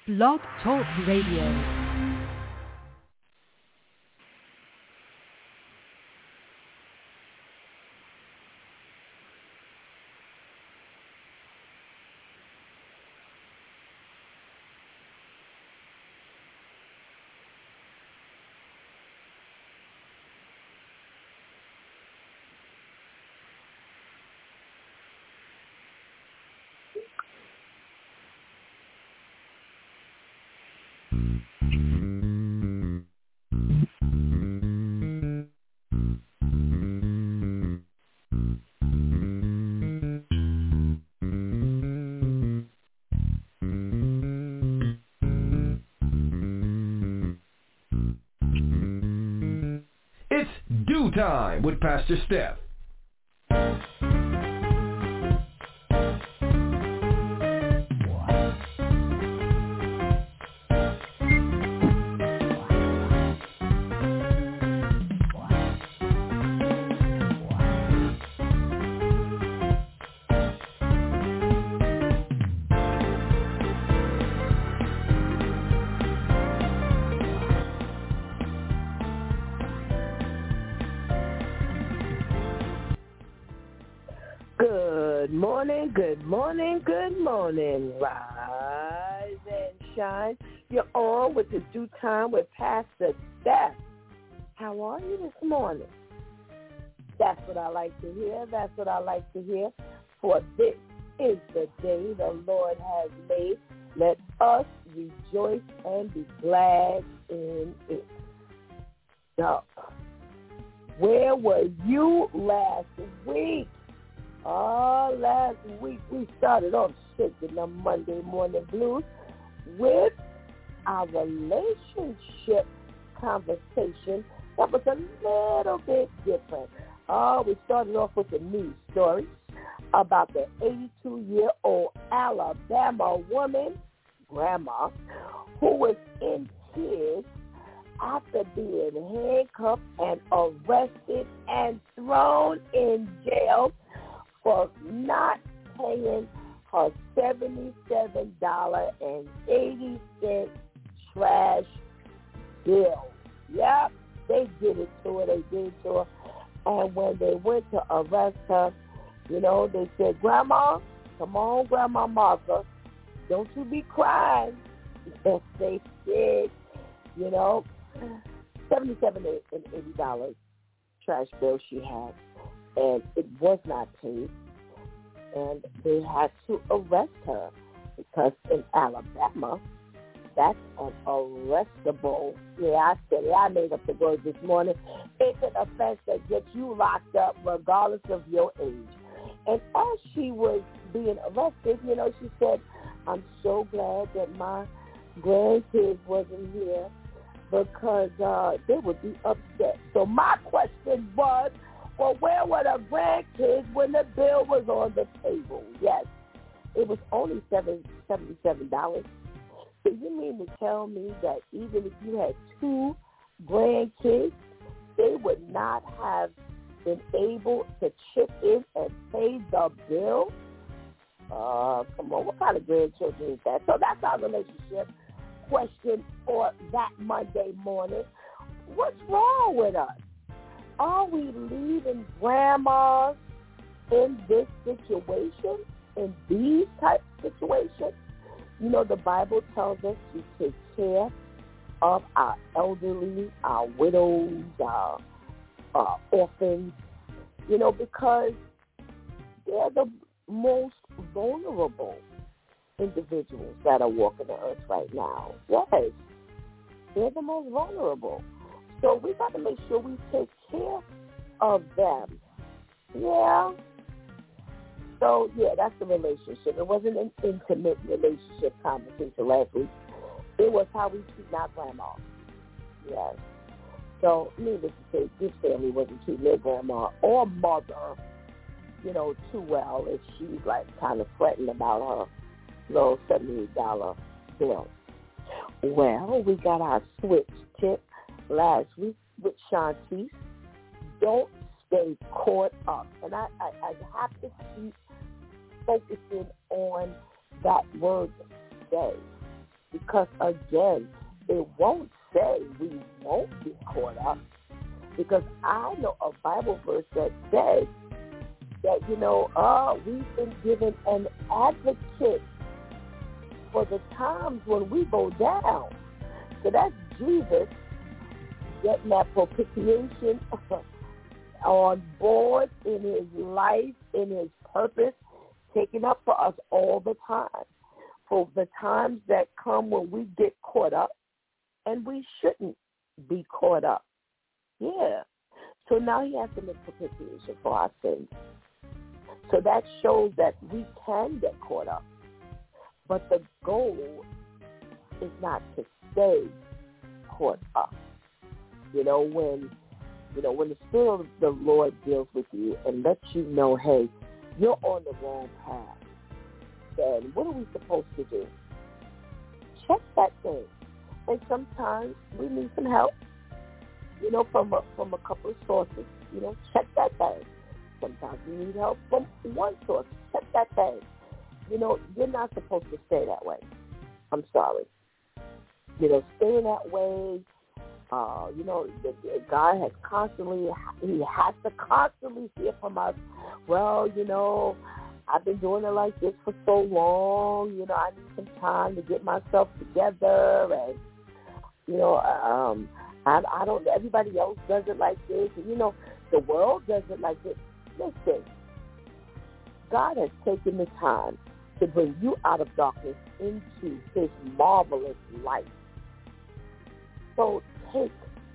Blog Talk Radio. It's DEW Time with Pastor Steph. Good morning. Rise and shine. You're on with the DEW Time with Pastor Steph. How are you this morning? That's what I like to hear. For this is the day the Lord has made. Let us rejoice and be glad in it. So, where were you last week? Last week we started off shaking the Monday morning blues with our relationship conversation that was a little bit different. We started off with the news story about the 82-year-old Alabama woman, grandma, who was in tears after being handcuffed and arrested and thrown in jail for not paying her $77.80 trash bill. Yep, they did it to her. And when they went to arrest her, they said, Grandma, come on, Grandma Martha, don't you be crying. Yes, they did, $77.80 trash bill she had. And it was not paid, and they had to arrest her because in Alabama, that's an arrestable. Yeah, I said it. I made up the word this morning. It's an offense that gets you locked up regardless of your age. And as she was being arrested, she said, I'm so glad that my grandkids wasn't here because they would be upset. So my question was, well, where were the grandkids when the bill was on the table? Yes, it was only $77. So you mean to tell me that even if you had two grandkids, they would not have been able to chip in and pay the bill? Come on, what kind of grandchildren is that? So that's our relationship question for that Monday morning. What's wrong with us? Are we leaving grandmas in this situation, in these types of situations? The Bible tells us to take care of our elderly, our widows, our orphans, because they're the most vulnerable individuals that are walking the earth right now. Yes, they're the most vulnerable. So we got to make sure we take care of them. Yeah. So, that's the relationship. It wasn't an intimate relationship conversation last week. It was how we treat our grandma. Yes. So, needless to say, this family wasn't treating their grandma or mother, too well if she's, kind of fretting about her little $78 bill. Well, we got our switch tip last week with Shantice. Don't stay caught up. And I have to keep focusing on that word stay. because, again, it won't say we won't be caught up, because I know a Bible verse that says that, we've been given an advocate for the times when we go down. So that's Jesus getting that propitiation on board in his life, in his purpose, taking up for us all the time. For the times that come when we get caught up, and we shouldn't be caught up. Yeah. So now he has to make propitiation for our sins. So that shows that we can get caught up. But the goal is not to stay caught up. When the Spirit of the Lord deals with you and lets you know, hey, you're on the wrong path, then what are we supposed to do? Check that thing. And sometimes we need some help, from a couple of sources. Check that thing. Sometimes we need help from one source. Check that thing. You're not supposed to stay that way. I'm sorry. Staying that way, God has he has to constantly hear from us, well, I've been doing it like this for so long, I need some time to get myself together, and, I don't, everybody else does it like this, and, the world does it like this. Listen, God has taken the time to bring you out of darkness into his marvelous light. So take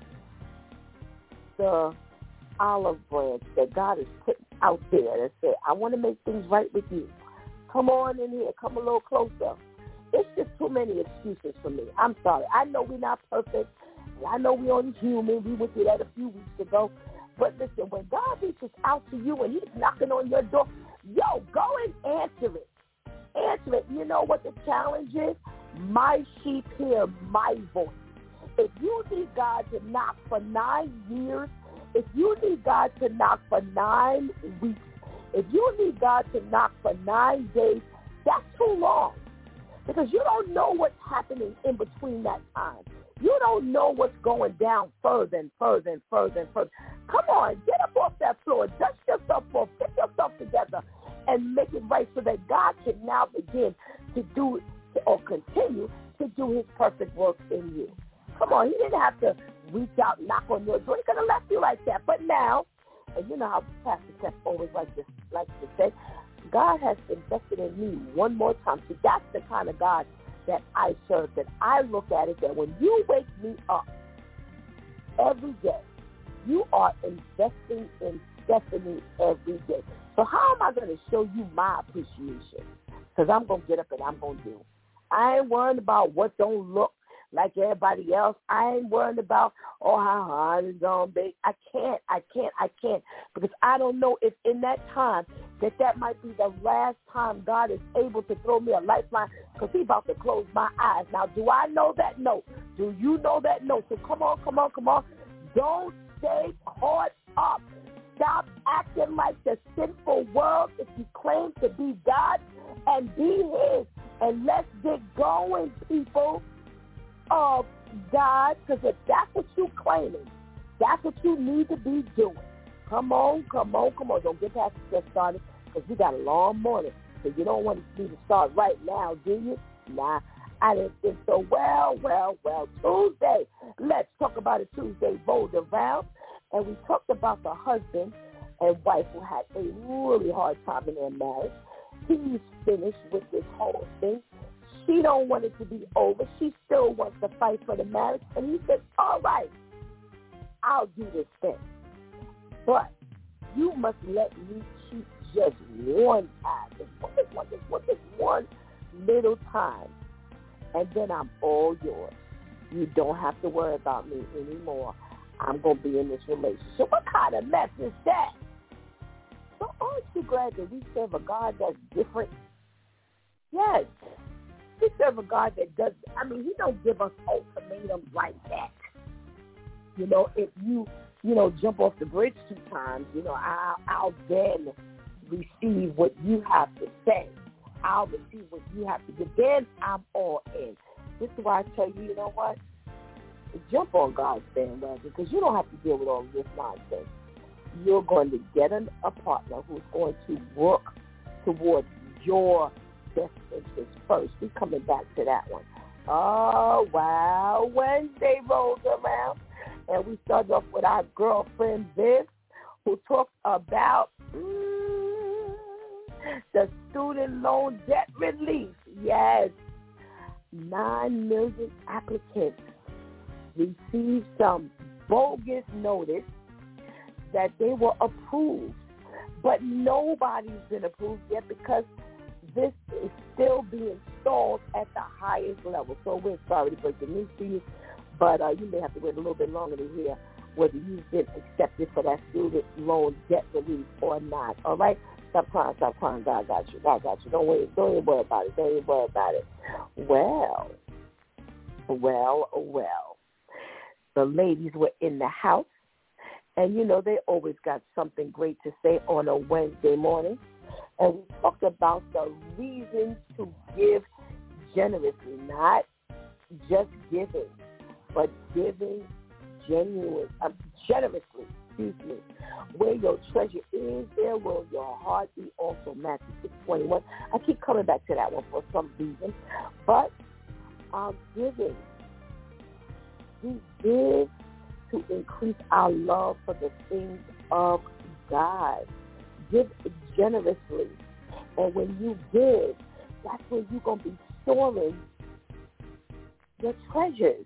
the olive branch that God has put out there and say, I want to make things right with you. Come on in here. Come a little closer. It's just too many excuses for me. I'm sorry. I know we're not perfect. And I know we're only human. We went through that a few weeks ago. But listen, when God reaches out to you and he's knocking on your door, go and answer it. Answer it. You know what the challenge is? My sheep hear my voice. If you need God to knock for 9 years, if you need God to knock for 9 weeks, if you need God to knock for 9 days, that's too long. Because you don't know what's happening in between that time. You don't know what's going down further and further and further and further. Come on, get up off that floor, dust yourself off, get yourself together, and make it right so that God can now begin to do or continue to do his perfect work in you. Come on, he didn't have to reach out, knock on your door. He could have left you like that. But now, and you know how Pastor Steph always likes to say, God has invested in me one more time. See, that's the kind of God that I serve, that I look at it that when you wake me up every day, you are investing in Stephanie every day. So how am I going to show you my appreciation? Because I'm going to get up and I'm going to do. I ain't worried about what don't look like everybody else. I ain't worried about, how hard it's going to be. I can't. Because I don't know if in that time that might be the last time God is able to throw me a lifeline, because he's about to close my eyes. Now, do I know that? No. Do you know that? No. So come on. Don't stay caught up. Stop acting like the sinful world if you claim to be God, and be his. And let's get going, people of God, because if that's what you're claiming, that's what you need to be doing. Come on. Don't get past the started, because we got a long morning. So you don't want me to start right now, do you? Nah, I didn't think so. Well, Tuesday. Let's talk about a Tuesday rolled around. And we talked about the husband and wife who had a really hard time in their marriage. He's finished with this whole thing. She don't want it to be over. She still wants to fight for the marriage. And he said, all right, I'll do this thing. But you must let me cheat just one time. Just one little time. And then I'm all yours. You don't have to worry about me anymore. I'm going to be in this relationship. What kind of mess is that? So aren't you glad that we serve a God that's different? Yes. We serve a God that does, he don't give us ultimatums like that. If you jump off the bridge 2 times, I'll then receive what you have to say. I'll receive what you have to give. Then I'm all in. This is why I tell you, you know what? Jump on God's bandwagon, because you don't have to deal with all of this nonsense. You're going to get a partner who's going to work towards your best interest first. We're coming back to that one. Oh, wow. Wednesday rolls around, and we start off with our girlfriend Viv, who talks about the student loan debt relief. Yes, 9 million applicants received some bogus notice that they were approved, but nobody's been approved yet because this is still being stalled at the highest level. So we're sorry to break the news to you, but you may have to wait a little bit longer to hear whether you've been accepted for that student loan debt relief or not. All right? Stop crying. God got you. God got you. Don't even worry about it. Well. The ladies were in the house, and, you know, they always got something great to say on a Wednesday morning. And we talked about the reasons to give generously, not just giving, but giving generously. Where your treasure is, there will your heart be also. Matthew 6:21. I keep coming back to that one for some reason. But our giving, we give to increase our love for the things of God. Give generously. And when you give, that's when you're going to be storing your treasures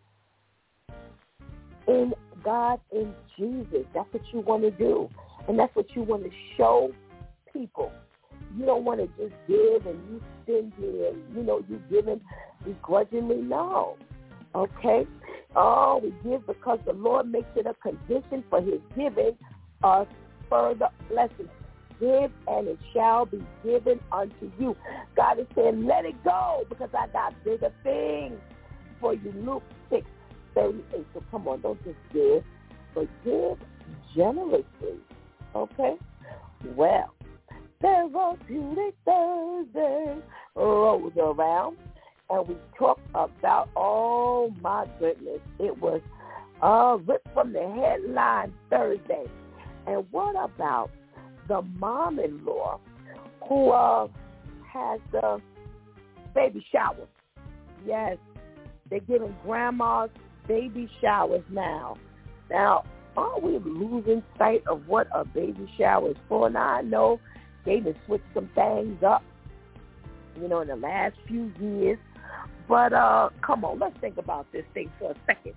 in God, in Jesus. That's what you want to do. And that's what you want to show people. You don't want to just give and you stingy and, you know, you giving begrudgingly. No. Okay? Oh, we give because the Lord makes it a condition for his giving us further blessings. Give and it shall be given unto you. God is saying, let it go because I got bigger things for you. Luke 6:38. So come on, don't just give, but give generously. Okay? Well, there was Beauty Thursday rolls around, and we talked about, oh my goodness, it was ripped from the headline Thursday. And what about the mom-in-law who has the baby shower? Yes, they're giving grandmas baby showers now. Now, are we losing sight of what a baby shower is for? Now, I know they even switched some things up, you know, in the last few years. But come on, let's think about this thing for a second.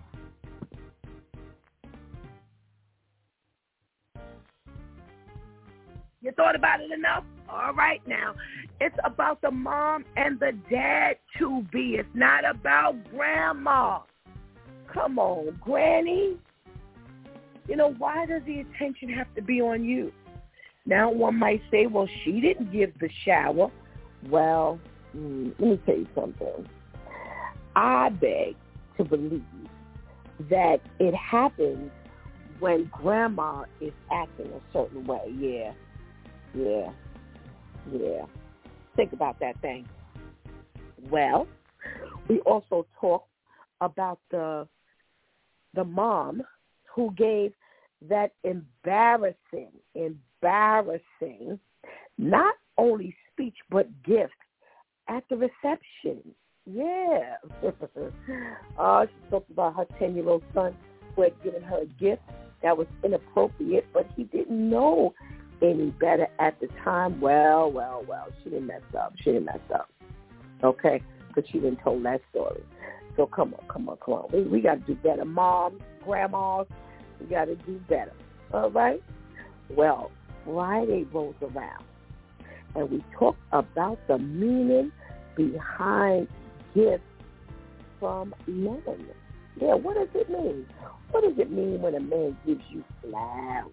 You thought about it enough? All right now. It's about the mom and the dad to be. It's not about grandma. Come on, Granny. You know, why does the attention have to be on you? Now one might say, well, she didn't give the shower. Well, let me tell you something. I beg to believe that it happens when grandma is acting a certain way. Yeah. Think about that thing. Well, we also talk about the mom who gave that embarrassing, not only speech but gift at the reception. Yeah. She talked about her 10-year-old son who had given her a gift that was inappropriate, but he didn't know any better at the time. Well, she didn't mess up. Okay? But she didn't tell that story. So come on. We got to do better. Moms, grandmas, we got to do better. All right? Well, Friday rolls around, and we talk about the meaning behind gifts from men. Yeah, what does it mean? What does it mean when a man gives you flowers?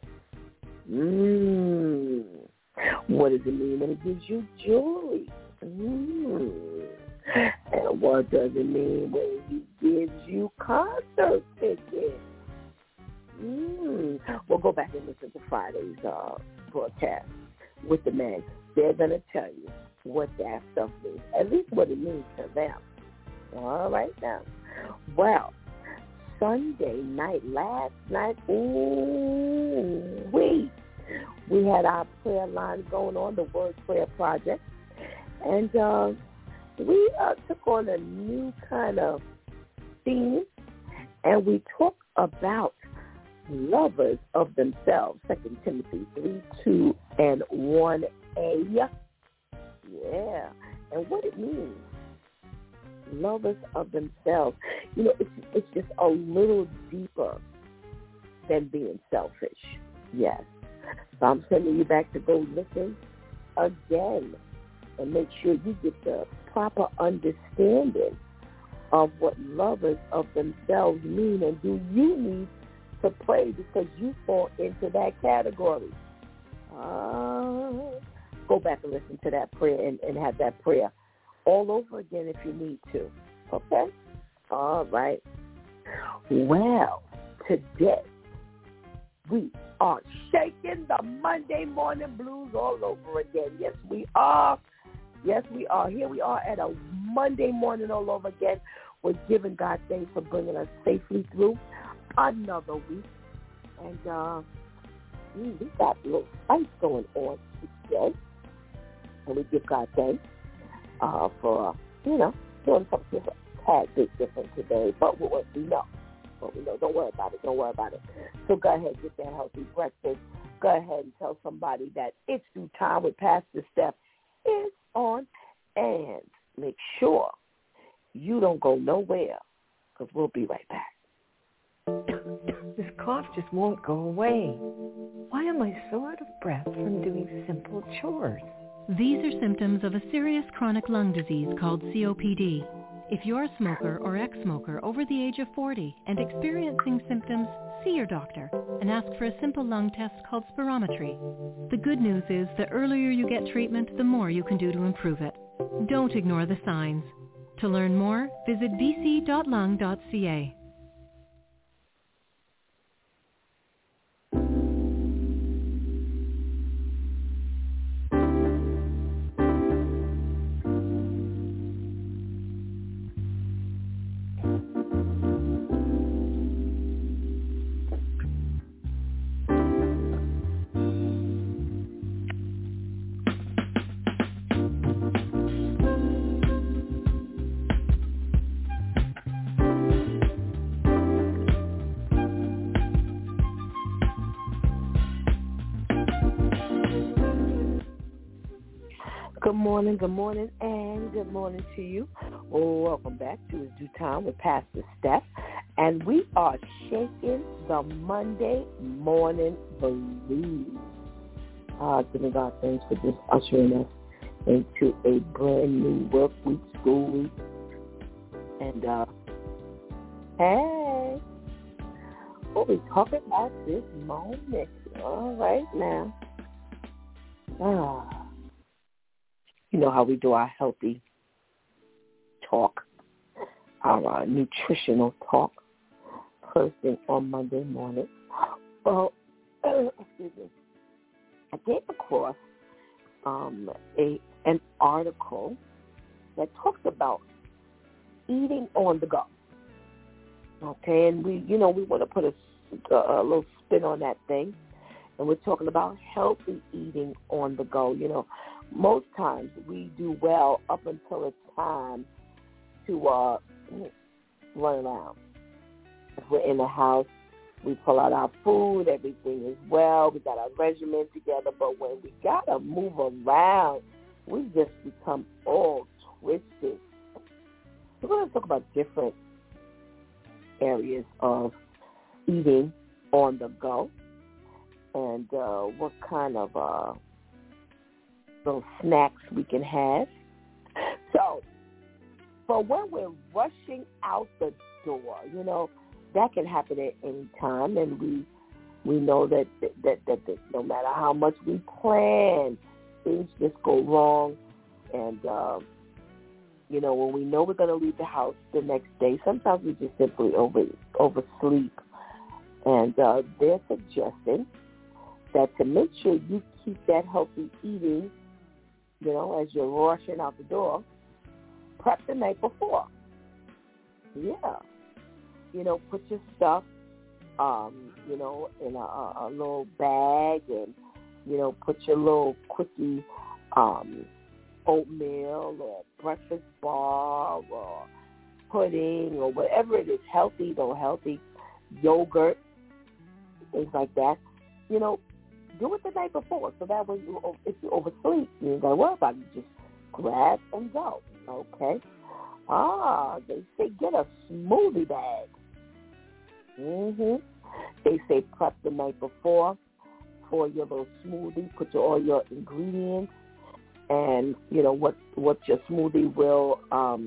What does it mean when he gives you jewelry? And what does it mean when he gives you concert tickets? Well, go back and listen to Friday's broadcast with the men. They're going to tell you what that stuff means, at least what it means to them. All right now. Well, Sunday night, last night, we had our prayer line going on, the Word Prayer Project, and we took on a new kind of theme, and we talked about lovers of themselves, 2 Timothy 3:2 and 1a. Yeah, and what it means. Lovers of themselves. You know, it's just a little deeper than being selfish. Yes. So I'm sending you back to go listen again and make sure you get the proper understanding of what lovers of themselves mean, and do you need to pray because you fall into that category. Go back and listen to that prayer and have that prayer all over again if you need to. Okay? All right. Well, today we are shaking the Monday morning blues all over again. Yes, we are. Yes, we are. Here we are at a Monday morning all over again. We're giving God thanks for bringing us safely through another week. And we got a little spice going on today. And we give God thanks for, doing something a tad bit different today. But we know. Don't worry about it. Don't worry about it. So go ahead, get that healthy breakfast. Go ahead and tell somebody that It's Due Time with Pastor Steph is on. And make sure you don't go nowhere, because we'll be right back. This cough just won't go away. Why am I so out of breath from doing simple chores? These are symptoms of a serious chronic lung disease called COPD. If you're a smoker or ex-smoker over the age of 40 and experiencing symptoms, see your doctor and ask for a simple lung test called spirometry. The good news is the earlier you get treatment, the more you can do to improve it. Don't ignore the signs. To learn more, visit bc.lung.ca. Good morning, and good morning to you. Welcome back to It's Due Time with Pastor Steph. And we are shaking the Monday morning blues. Giving God thanks for just ushering us into a brand new work week, school week. And, hey, what we talking about this moment? All right now. You know how we do our healthy talk, our nutritional talk, first thing on Monday morning. Well, excuse me. I came across an article that talks about eating on the go. Okay, and we want to put a little spin on that thing, and we're talking about healthy eating on the go. Most times we do well up until it's time to run around. If we're in the house, we pull out our food, everything is well, we got our regimen together, but when we got to move around, we just become all twisted. We're going to talk about different areas of eating on the go and what kind of little snacks we can have. So, but when we're rushing out the door, that can happen at any time, and we know that no matter how much we plan, things just go wrong. And when we know we're going to leave the house the next day, sometimes we just simply oversleep. And they're suggesting that to make sure you keep that healthy eating, as you're rushing out the door, prep the night before. Yeah. Put your stuff, in a little bag, and, put your little quickie oatmeal or breakfast bar or pudding or whatever it is, healthy, yogurt, things like that. Do it the night before, so that way if you oversleep, you ain't got to worry about it. You just grab and go, okay? They say get a smoothie bag. They say prep the night before for your little smoothie. Put all your ingredients and, what your smoothie will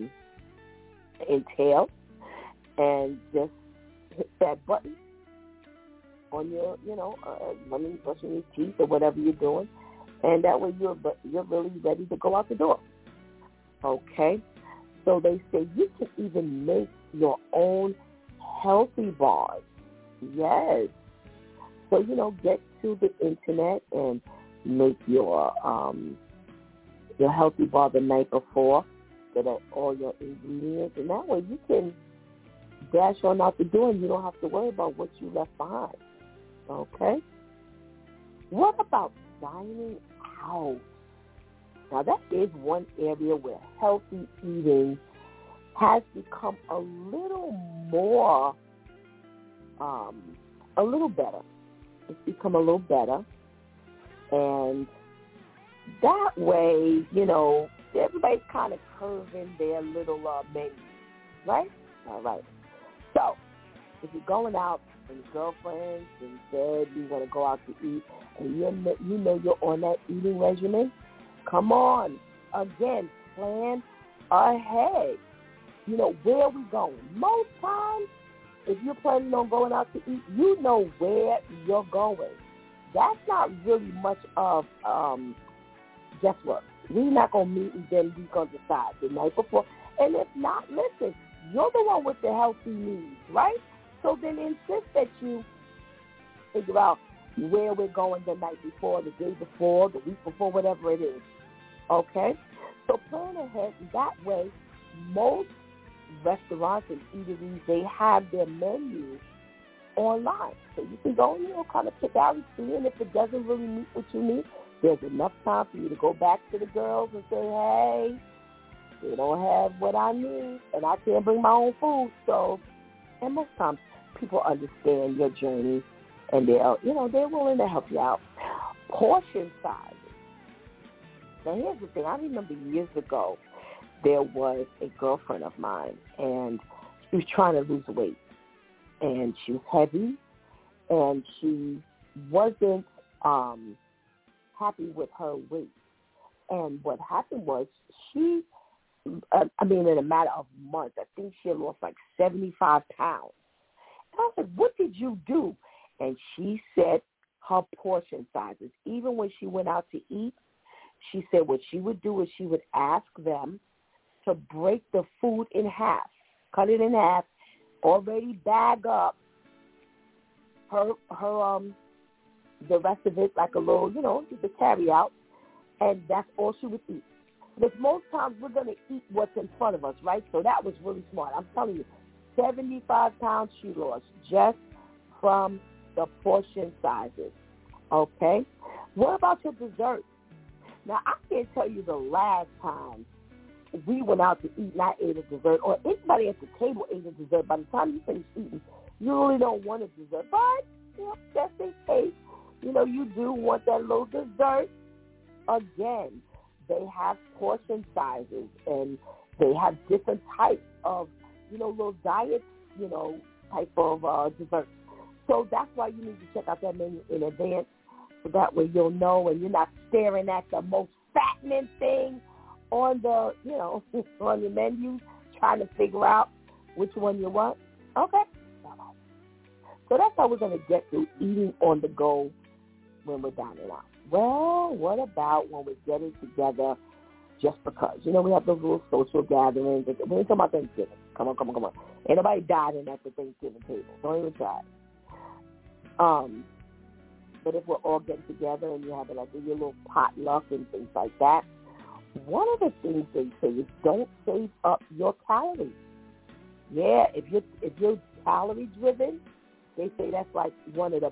entail. And just hit that button on your, brushing your teeth or whatever you're doing. And that way you're really ready to go out the door. Okay? So they say you can even make your own healthy bars. Yes. So, get to the internet and make your healthy bar the night before. Get all your ingredients. And that way you can dash on out the door and you don't have to worry about what you left behind. Okay? What about dining out? Now, that is one area where healthy eating has become a little more, a little better. It's become a little better. And that way, everybody's kind of curving their little menu, right? All right. So, if you're going out and your girlfriends and said you want to go out to eat and you're on that eating regimen, come on. Again, plan ahead. Where are we going? Most times, if you're planning on going out to eat, you know where you're going. That's not really much of guesswork. We're not going to meet and then we're going to decide the night before. And if not, listen, you're the one with the healthy needs, right? So then insist that you figure out where we're going the night before, the day before, the week before, whatever it is. Okay? So plan ahead. That way, most restaurants and eateries, they have their menus online. So you can go, kind of pick out and see, and if it doesn't really meet what you need, there's enough time for you to go back to the girls and say, hey, they don't have what I need, and I can't bring my own food. So, and most times people understand your journey, and they're willing to help you out. Portion sizes. Now, here's the thing. I remember years ago, there was a girlfriend of mine, and she was trying to lose weight, and she was heavy, and she wasn't happy with her weight. And what happened was she, in a matter of months, I think she had lost like 75 pounds. And I said, what did you do? And she said her portion sizes. Even when she went out to eat, she said what she would do is she would ask them to break the food in half, cut it in half, already bag up her the rest of it like a little, just a carry out, and that's all she would eat. Because most times we're going to eat what's in front of us, right? So that was really smart. I'm telling you, 75 pounds she lost just from the portion sizes, okay? What about your dessert? Now, I can't tell you the last time we went out to eat and I ate a dessert, or anybody at the table ate a dessert. By the time you finish eating, you really don't want a dessert. But, just in case, you do want that little dessert. Again, they have portion sizes, and they have different types of, little diet, type of desserts. So that's why you need to check out that menu in advance, so that way you'll know, and you're not staring at the most fattening thing on the, on the menu, trying to figure out which one you want. Okay. So that's how we're going to get through eating on the go when we're dining out. Well, what about when we're getting together just because? We have those little social gatherings. We ain't talking about Thanksgiving. Come on. Ain't nobody dining at the Thanksgiving table. Don't even try it. But if we're all getting together and you're having like your little potluck and things like that, one of the things they say is don't save up your calories. Yeah, if you're calorie driven, they say that's like one of the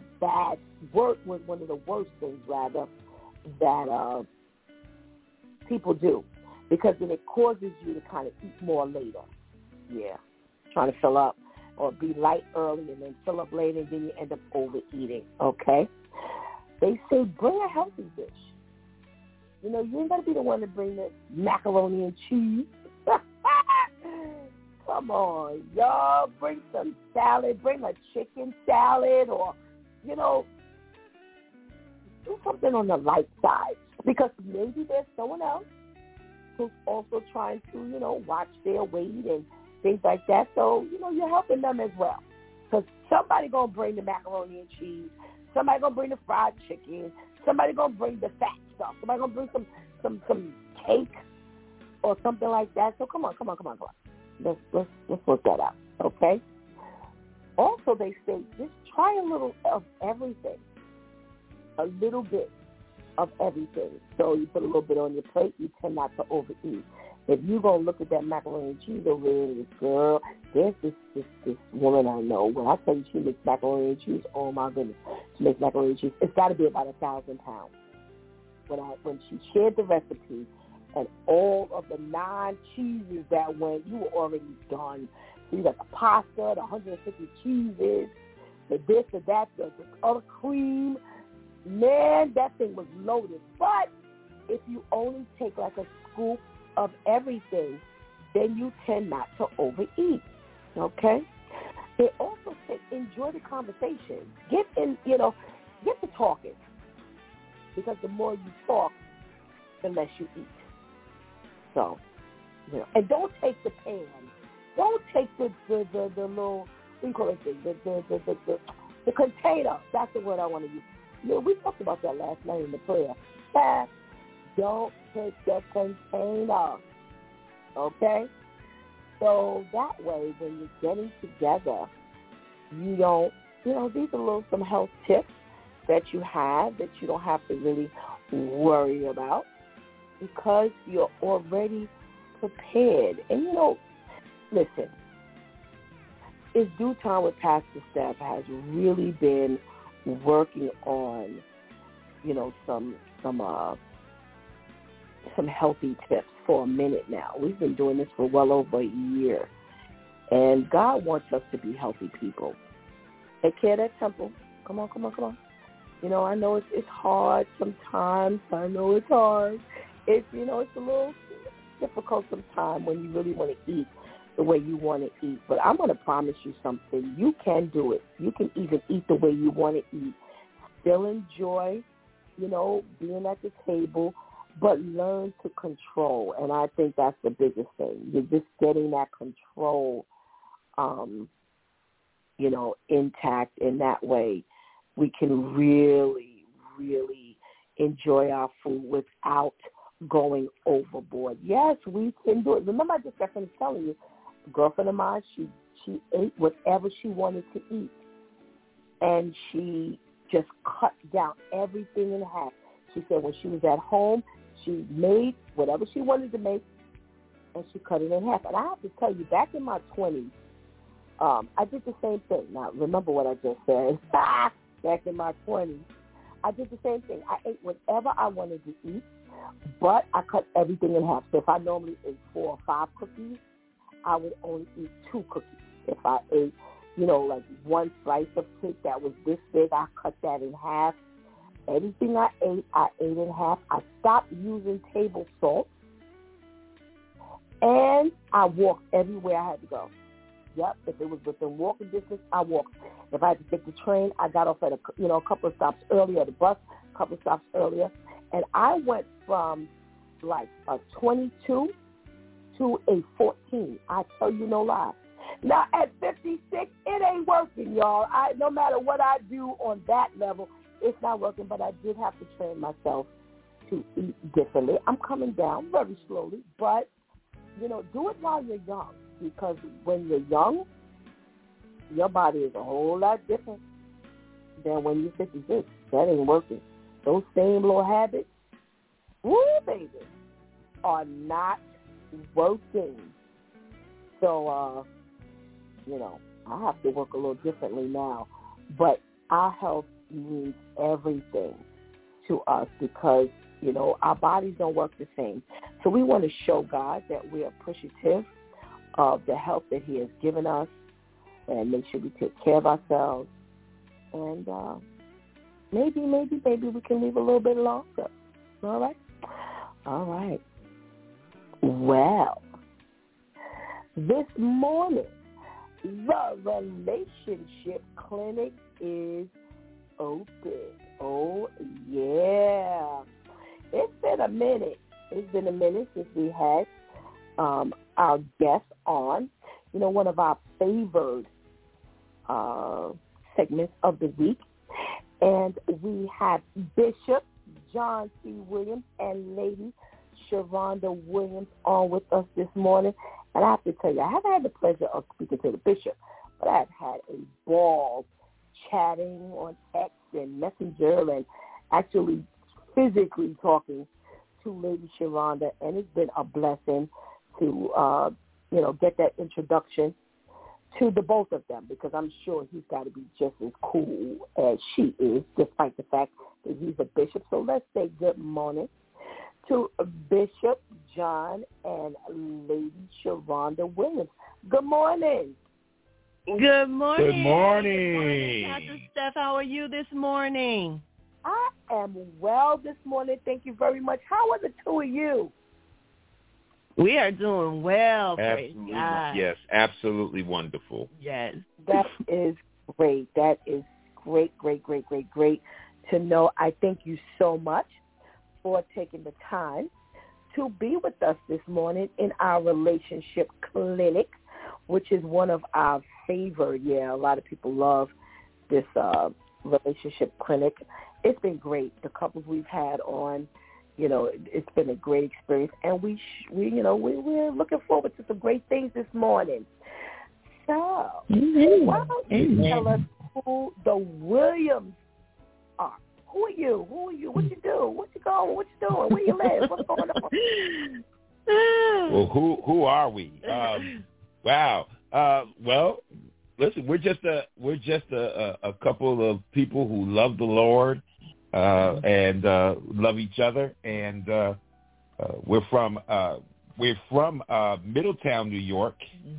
worst things rather that people do, because then it causes you to kind of eat more later. Yeah, trying to fill up or be light early and then fill up later, and then you end up overeating. Okay, they say bring a healthy dish. You know, you ain't got to be the one to bring the macaroni and cheese. Come on, y'all. Bring some salad. Bring a chicken salad, or, you know, do something on the light side. Because maybe there's someone else who's also trying to, you know, watch their weight and things like that. So, you know, you're helping them as well. Because somebody going to bring the macaroni and cheese. Somebody going to bring the fried chicken. Somebody going to bring the fat stuff. Somebody going to bring some cake or something like that. So come on. Let's work that out, okay? Also, they say just try a little of everything, a little bit of everything. So you put a little bit on your plate, you tend not to overeat. If you're going to look at that macaroni and cheese over there, this girl, there's this woman I know. When I tell you she makes macaroni and cheese, oh, my goodness, she makes macaroni and cheese. It's got to be about 1,000 pounds. When she shared the recipe, and all of the 9 cheeses that went, you were already done. So you got the pasta, the 150 cheeses, the this, the that, the other cream. Man, that thing was loaded. But if you only take like a scoop of everything, then you tend not to overeat. Okay? They also say enjoy the conversation. Get to talking. Because the more you talk, the less you eat. So, you know, and don't take the pan. Don't take the little, what do you call it, the container. That's the word I want to use. You know, we talked about that last night in the prayer. Don't take the container. Okay? So that way, when you're getting together, you don't, you know, these are some health tips that you have that you don't have to really worry about, because you're already prepared. And, you know, listen, It's Due Time with Pastor Steph has really been working on, you know, some healthy tips for a minute now. We've been doing this for well over a year. And God wants us to be healthy people. Take care of that temple. Come on. You know, I know it's hard sometimes. I know it's hard. It's a little difficult sometimes when you really want to eat the way you want to eat. But I'm going to promise you something. You can do it. You can even eat the way you want to eat. Still enjoy, you know, being at the table, but learn to control. And I think that's the biggest thing. You're just getting that control, you know, intact. In that way, we can really, really enjoy our food without going overboard. Yes, we can do it. Remember, I just got finished telling you, a girlfriend of mine, she ate whatever she wanted to eat. And she just cut down everything in half. She said when she was at home, she made whatever she wanted to make, and she cut it in half. And I have to tell you, back in my 20s, I did the same thing. Now, remember what I just said. Back in my 20s, I did the same thing. I ate whatever I wanted to eat, but I cut everything in half. So if I normally ate 4 or 5 cookies, I would only eat 2 cookies. If I ate, you know, like one slice of cake that was this big, I cut that in half. Everything I ate in half. I stopped using table salt, and I walked everywhere I had to go. Yep, if it was within walking distance, I walked. If I had to take the train, I got off at a couple of stops earlier, the bus, a couple of stops earlier, and I went from like a 22 to a 14. I tell you no lie. Now at 56, it ain't working, y'all. No matter what I do on that level, it's not working. But I did have to train myself to eat differently. I'm coming down very slowly, but you know, do it while you're young. Because when you're young, your body is a whole lot different than when you're 56. That ain't working. Those same little habits, woo, baby, are not working. So I have to work a little differently now. But our health means everything to us because, our bodies don't work the same. So we want to show God that we're appreciative of the health that he has given us and make sure we take care of ourselves. And maybe we can live a little bit longer. All right? All right. Well, this morning, the Relationship Clinic is open. Oh, yeah. It's been a minute. Since we had our guest on. One of our favored segments of the week. And we have Bishop John C. Williams and Lady Sharonda Williams on with us this morning. And I have to tell you, I haven't had the pleasure of speaking to the bishop, but I've had a ball chatting on text and Messenger and actually physically talking to Lady Sharonda. And it's been a blessing to, get that introduction to the both of them, because I'm sure he's got to be just as cool as she is, despite the fact that he's a bishop. So let's say good morning to Bishop John and Lady Sharonda Williams. Good morning. Good morning. Good morning. Pastor Steph, how are you this morning? I am well this morning. Thank you very much. How are the two of you? We are doing well, praise Absolutely. God. Yes, absolutely wonderful. Yes. That is great. That is great to know. I thank you so much for taking the time to be with us this morning in our relationship clinic, which is one of our favorite. Yeah, a lot of people love this relationship clinic. It's been great. The couples we've had on, it's been a great experience, and we're looking forward to some great things this morning. So, why don't you tell us who the Williams are? Who are you? What you do? What you going? What you doing? Where you live? What's going on? Well, who are we? Wow. Well, listen, we're just a couple of people who love the Lord and love each other, and we're from Middletown, New York,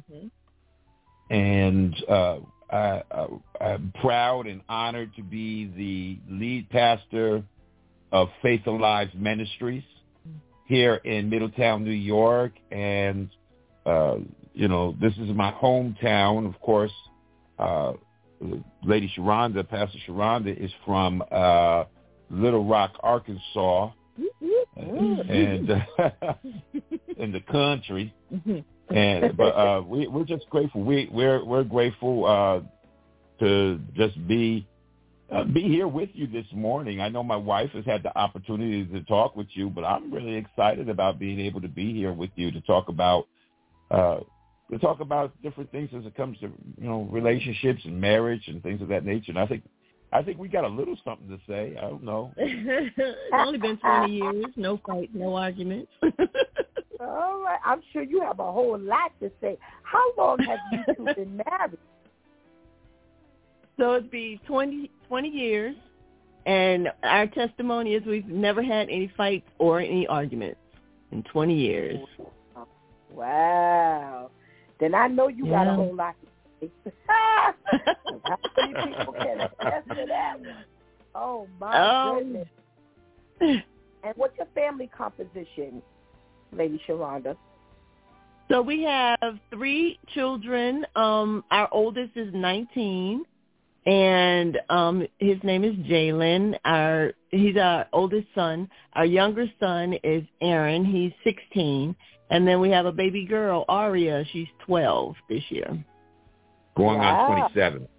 and I'm proud and honored to be the lead pastor of Faith Alive Ministries here in Middletown, New York, and this is my hometown. Of course, Lady Sharonda, Pastor Sharonda, is from Little Rock, Arkansas, and in the country. But we're just grateful. We're grateful to just be here with you this morning. I know my wife has had the opportunity to talk with you, but I'm really excited about being able to be here with you to talk about different things as it comes to relationships and marriage and things of that nature. And I think we got a little something to say. I don't know. It's only been 20 years. No fights, no arguments. All right. I'm sure you have a whole lot to say. How long have you two been married? So it'd be 20 years, and our testimony is we've never had any fights or any arguments in 20 years. Wow. Then I know you got a whole lot to say. How many people can attest to that one? Oh, my goodness. And what's your family composition, Lady Sharonda? So we have 3 children. Our oldest is 19, and his name is Jalen. He's our oldest son. Our younger son is Aaron. He's 16. And then we have a baby girl, Aria. She's 12 this year. Going on 27.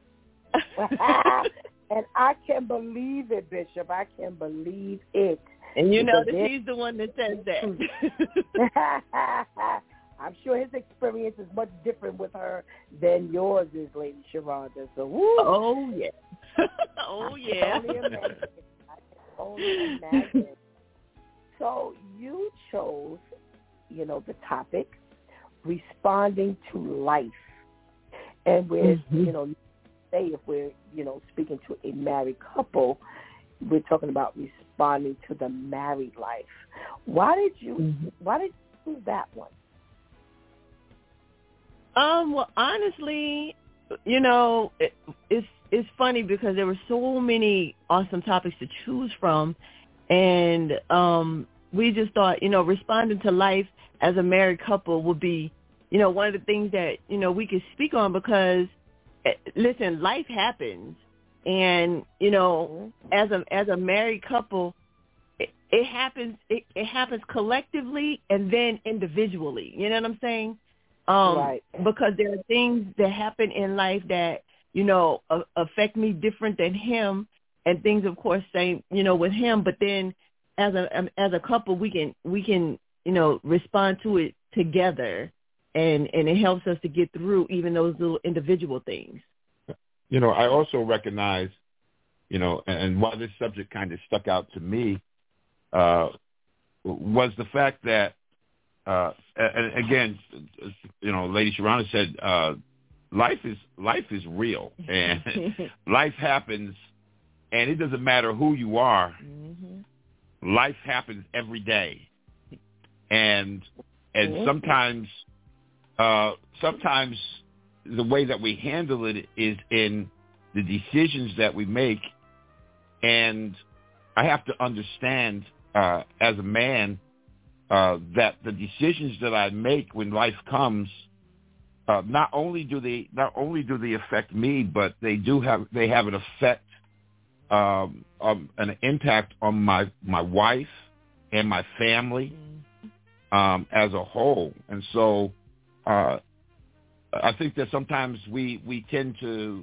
And I can believe it, Bishop. I can believe it. And you know that she's the one that says that. I'm sure his experience is much different with her than yours is, Lady Sharonda. So, woo. Oh, yeah. Oh, yeah. I can only imagine. So you chose, the topic, responding to life. And we're, say if we're, speaking to a married couple, we're talking about responding to the married life. Why did you choose that one? Well, honestly, it's funny because there were so many awesome topics to choose from, and we just thought, responding to life as a married couple would be, one of the things that, we could speak on because, listen, life happens. And, as a married couple, it happens collectively and then individually. You know what I'm saying? Right. Because there are things that happen in life that, affect me different than him, and things, of course, same, with him. But then as a couple, we can respond to it together, and it helps us to get through even those little individual things. I also recognize, and why this subject kind of stuck out to me was the fact that, and again, Lady Sharronda said, life is real, and life happens, and it doesn't matter who you are. Mm-hmm. Life happens every day, and sometimes the way that we handle it is in the decisions that we make. And I have to understand as a man that the decisions that I make when life comes, not only do they affect me, but they have an effect, an impact on my wife and my family as a whole. And so I think that sometimes we tend to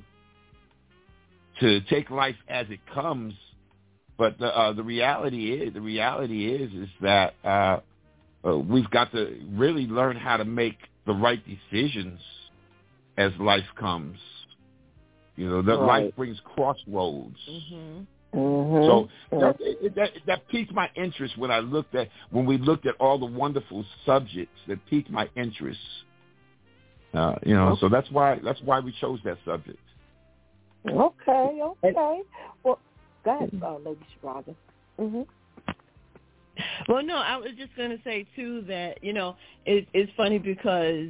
take life as it comes, but the reality is that we've got to really learn how to make the right decisions as life comes. Life brings crossroads. Mm-hmm. Mm-hmm. So that piqued my interest when we looked at all the wonderful subjects that piqued my interest. So that's why we chose that subject. Okay. Well, go ahead, Lady Sharronda. Mm-hmm. Well, no, I was just going to say too that it's funny because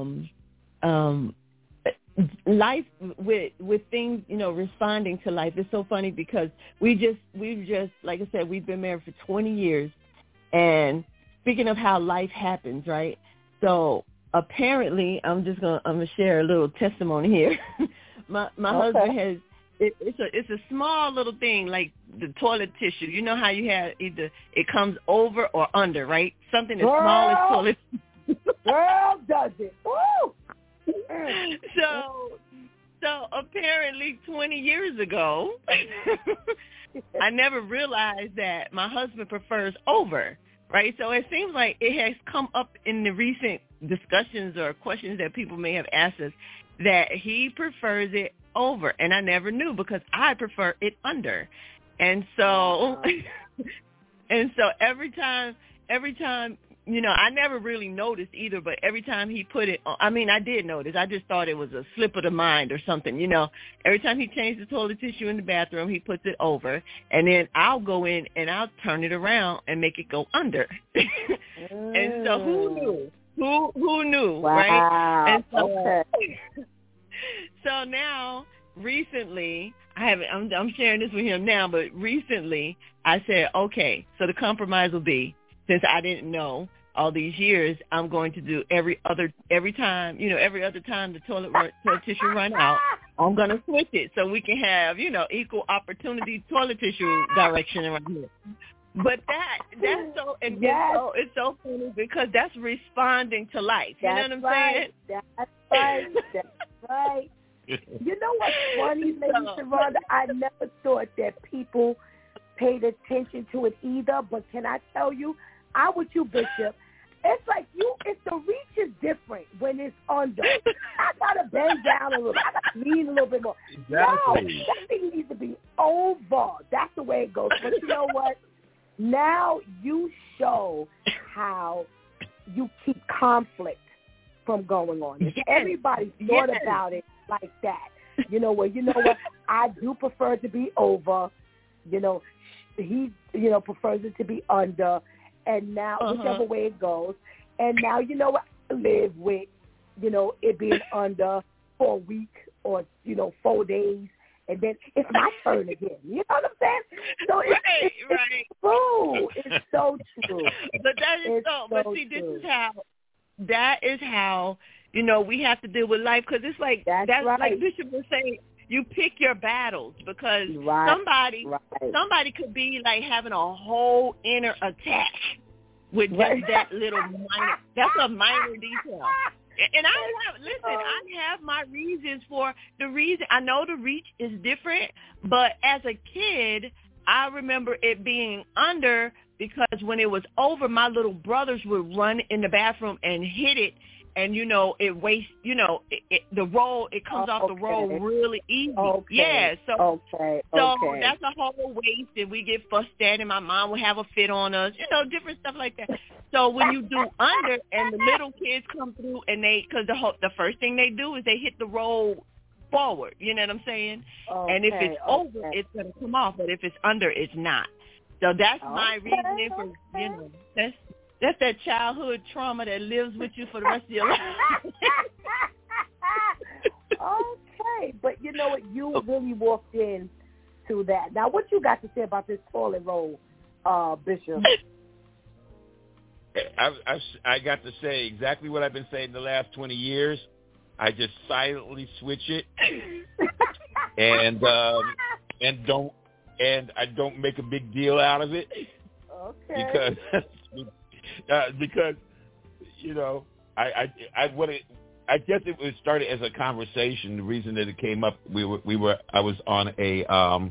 life with things, responding to life is so funny because we've just like I said, we've been married for 20 years, and speaking of how life happens, right? So apparently, I'm gonna share a little testimony here. my husband has it's a small little thing like the toilet tissue. You know how you have either it comes over or under, right? Something as small as toilet. Girl, does it? Woo! So apparently 20 years ago, I never realized that my husband prefers over, right? So it seems like it has come up in the recent discussions or questions that people may have asked us that he prefers it over, and I never knew because I prefer it under. And so and so every time I never really noticed either, but every time he put it on, I did notice. I just thought it was a slip of the mind or something, Every time he changed the toilet tissue in the bathroom, he puts it over, and then I'll go in and I'll turn it around and make it go under. And so who knew? Who knew, wow. Right? And so, okay. So now, recently, I'm sharing this with him now, but recently I said, okay, so the compromise will be, since I didn't know all these years, I'm going to do every other time the toilet tissue run out, I'm going to switch it so we can have, equal opportunity toilet tissue direction around here. But that's so, and yes. It's so funny because that's responding to life. You know what I'm saying? That's right. That's right. You know what's funny, Lady Sharronda? I never thought that people paid attention to it either. But can I tell you, I'm with you, Bishop. It's like it's the reach is different when it's under. I gotta bend down a little. I gotta lean a little bit more. Exactly. No, that thing needs to be over. That's the way it goes. But you know what? Now you show how you keep conflict from going on. If everybody thought about it like that. You know what? I do prefer to be over. You know, he, prefers it to be under. And now, whichever way it goes. And now, you know what? I live with, it being under for a week or, 4 days. And then it's my turn again. You know what I'm saying? So it's true. It's so true. But that is But see, true. That is how, we have to deal with life, because it's like that's right. Like Bishop was saying, you pick your battles, because somebody could be like having a whole inner attack with just that little minor. That's a minor detail. And I have my reasons for the reason. I know the reach is different, but as a kid, I remember it being under, because when it was over, my little brothers would run in the bathroom and hit it, and it wastes. The roll, it comes off the roll really easy. Okay. Yeah. So Okay. that's a whole waste, and we get fussed at, and my mom would have a fit on us. Different stuff like that. So when you do under, and the little kids come through, and because the first thing they do is they hit the roll forward. You know what I'm saying? Okay, and if it's over, it's going to come off. But if it's under, it's not. So that's my reasoning for, that's that childhood trauma that lives with you for the rest of your life. Okay. But you know what? You really walked in to that. Now, what you got to say about this toilet roll, Bishop? I got to say exactly what I've been saying the last 20 years. I just silently switch it, and I don't make a big deal out of it. Okay. Because I guess it was started as a conversation. The reason that it came up, I was on a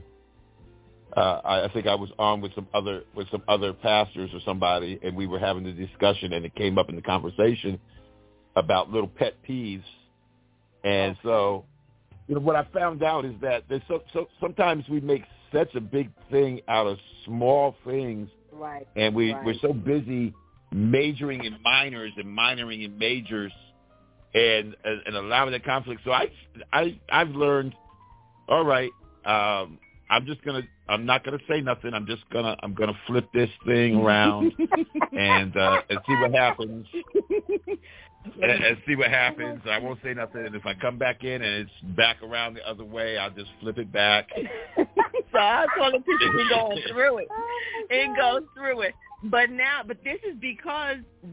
I think I was on with some other pastors or somebody, and we were having the discussion, and it came up in the conversation about little pet peeves. And so, what I found out is that there's sometimes we make such a big thing out of small things, right? And we're so busy majoring in minors and minoring in majors, and allowing the conflict. So I've learned, all right, I'm not gonna say nothing. I'm gonna flip this thing around and see what happens. And see what happens. I won't say nothing. And if I come back in and it's back around the other way, I'll just flip it back. So I told the people we're going through it. It goes through it. But this is because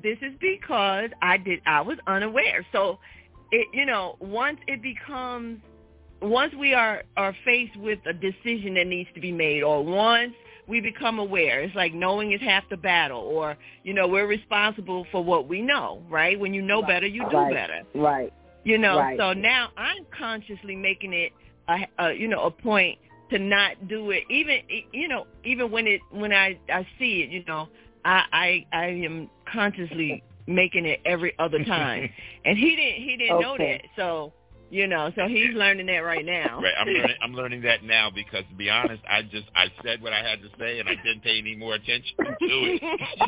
I was unaware. So once we are faced with a decision that needs to be made, or once we become aware, it's like knowing is half the battle, or we're responsible for what we know, right? When you know better, you do better, right? So now I'm consciously making it a point to not do it, even when I see it, I am consciously making it every other time, and he didn't know that, so. So he's learning that right now. Right, I'm learning that now, because to be honest, I said what I had to say, and I didn't pay any more attention to it.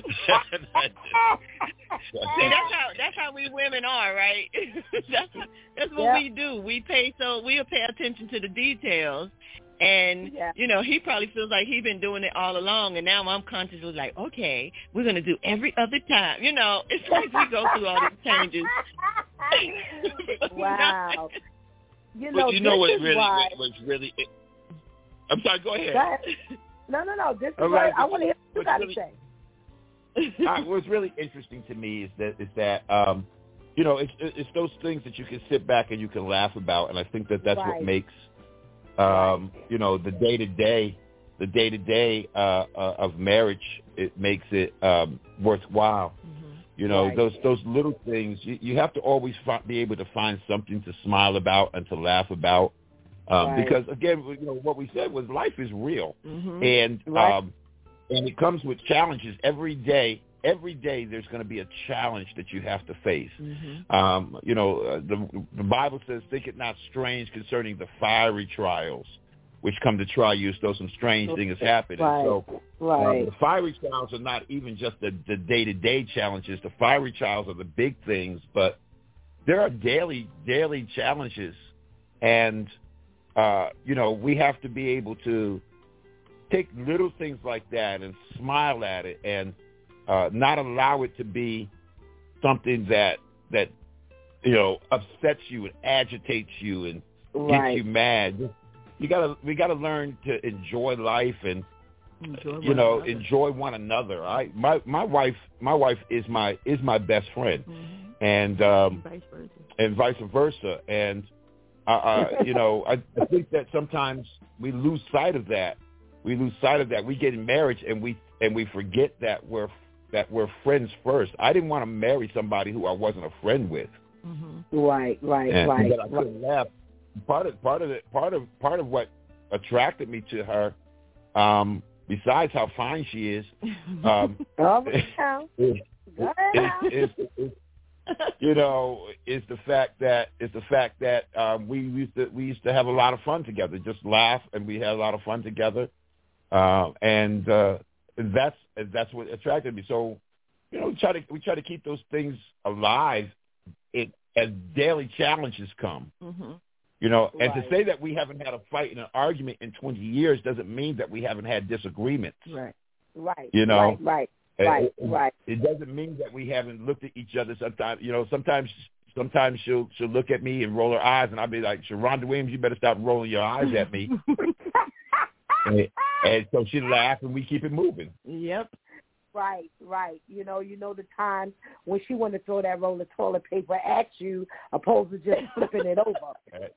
See, that's how we women are, right? That's what we do. We'll pay attention to the details. And, he probably feels like he's been doing it all along, and now I'm consciously like, okay, we're going to do every other time. It's like we go through all these changes. Wow. What was really I'm sorry, go ahead. No. This is right. I want to hear what you got to say. What's really interesting to me is that it's those things that you can sit back and you can laugh about, and I think that's what makes the day-to-day of marriage, it makes it worthwhile. Those little things, you have to always be able to find something to smile about and to laugh about, because again, what we said was life is real, and it comes with challenges every day. Every day there's going to be a challenge that you have to face. The Bible says, think it not strange concerning the fiery trials which come to try you, so some strange thing is happening. The fiery trials are not even just the day-to-day challenges. The fiery trials are the big things, but there are daily challenges And, we have to be able to take little things like that and smile at it and not allow it to be something that upsets you and agitates you and gets you mad. We gotta learn to enjoy life and enjoy one another. My wife is my best friend, and vice versa. And I think that sometimes we lose sight of that. We get in marriage and we forget that we're friends first. I didn't want to marry somebody who I wasn't a friend with. Mm-hmm. Right. That I couldn't laugh. Part of what attracted me to her, besides how fine she is, is the fact that we used to have a lot of fun together, just laugh, and we had a lot of fun together, and that's what attracted me. So, we try to keep those things alive as daily challenges come. Mm-hmm. And to say that we haven't had a fight and an argument in 20 years doesn't mean that we haven't had disagreements. Right. Right. It doesn't mean that we haven't looked at each other sometimes. Sometimes she'll look at me and roll her eyes, and I'll be like, Sharonda Williams, you better stop rolling your eyes at me. and so she laughs, and we keep it moving. Yep. Right. You know the times when she wanted to throw that roll of toilet paper at you, opposed to just flipping it over.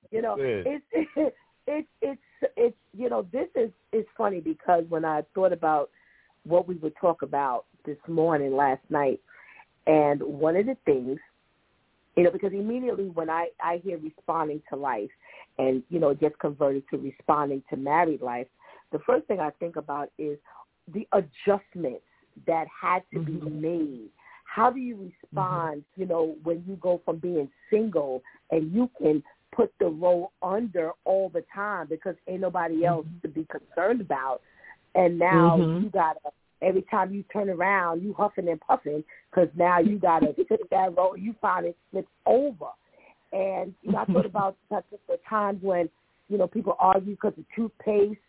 It's funny because when I thought about what we would talk about this morning, last night, and one of the things, because immediately when I hear responding to life and, gets converted to responding to married life, the first thing I think about is the adjustments that had to be made. How do you respond, when you go from being single and you can put the role under all the time because ain't nobody else to be concerned about, and now you got to, every time you turn around, you huffing and puffing because now you got to fit that role. You find it slips over. And, I thought about the times when, people argue because the toothpaste,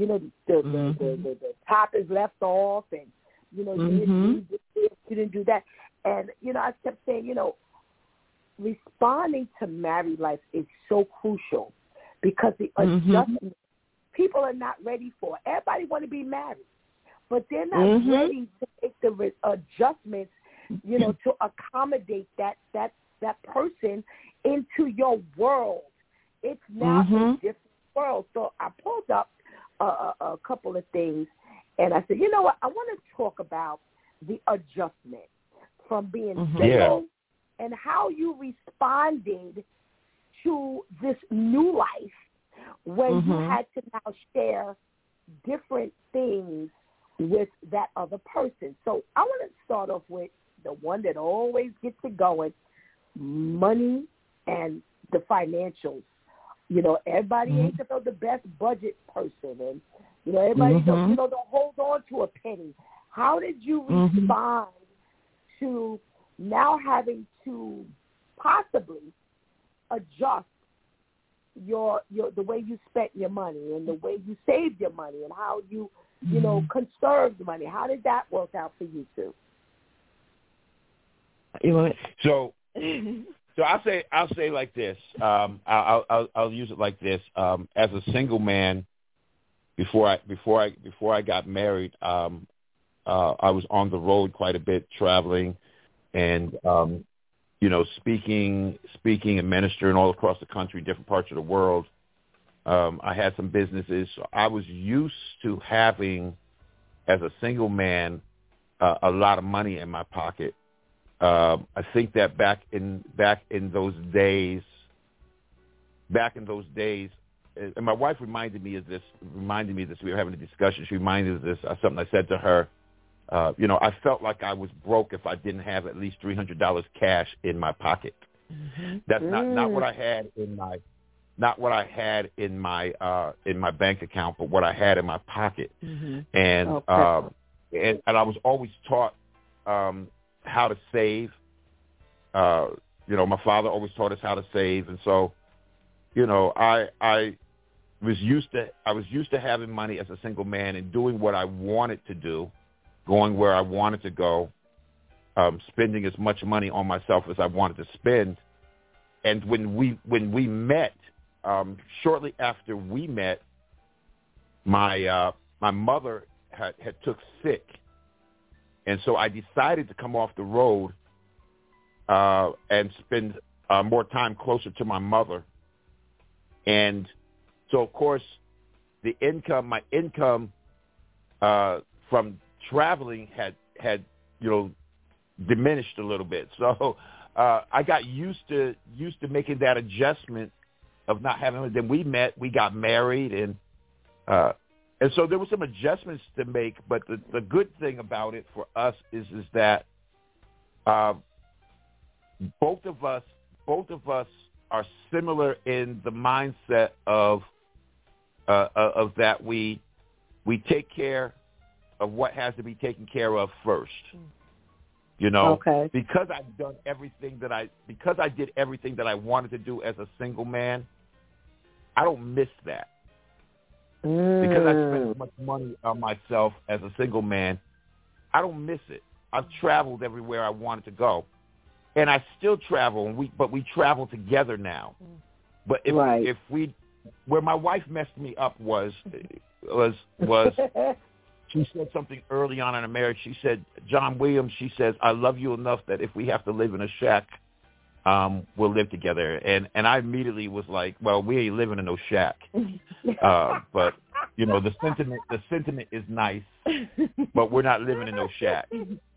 the top is left off and, you didn't do this, you didn't do that. And, I kept saying, responding to married life is so crucial because the adjustment, people are not ready for. Everybody want to be married, but they're not ready to make the adjustments, to accommodate that person into your world. It's now a different world. So I pulled up a couple of things, and I said, you know what, I want to talk about the adjustment from being single and how you responded to this new life when you had to now share different things with that other person. So I want to start off with the one that always gets it going, money and the financials. Everybody ain't the best budget person, and everybody don't hold on to a penny. How did you respond to now having to possibly adjust your the way you spent your money and the way you saved your money and how you conserved money? How did that work out for you two? So I'll say like this. I'll use it like this. As a single man, before I got married, I was on the road quite a bit, traveling, and speaking and ministering all across the country, different parts of the world. I had some businesses. So I was used to having, as a single man, a lot of money in my pocket. I think that back in those days, and my wife reminded me of this. We were having a discussion. She reminded me of this. Something I said to her. I felt like I was broke if I didn't have at least $300 cash in my pocket. That's not what I had in my bank account, but what I had in my pocket. And and I was always taught how to save. My father always taught us how to save, and so I was used to having money as a single man and doing what I wanted to do, going where I wanted to go, spending as much money on myself as I wanted to spend. And when we met, shortly after we met, my mother had took sick, and so I decided to come off the road and spend more time closer to my mother. And so, of course, my income from traveling had diminished a little bit. So I got used to making that adjustment of not having. Then we met, we got married, and so there were some adjustments to make. But the good thing about it for us is that both of us are similar in the mindset of that we take care of what has to be taken care of first. Okay. Because I did everything that I wanted to do as a single man, I don't miss that. Because I spent as much money on myself as a single man, I don't miss it. I've traveled everywhere I wanted to go, and I still travel. But we travel together now. But where my wife messed me up was she said something early on in our marriage. She said, John Williams, she says, I love you enough that if we have to live in a shack, we'll live together. And I immediately was like, well, we ain't living in no shack. But, the sentiment is nice, but we're not living in no shack.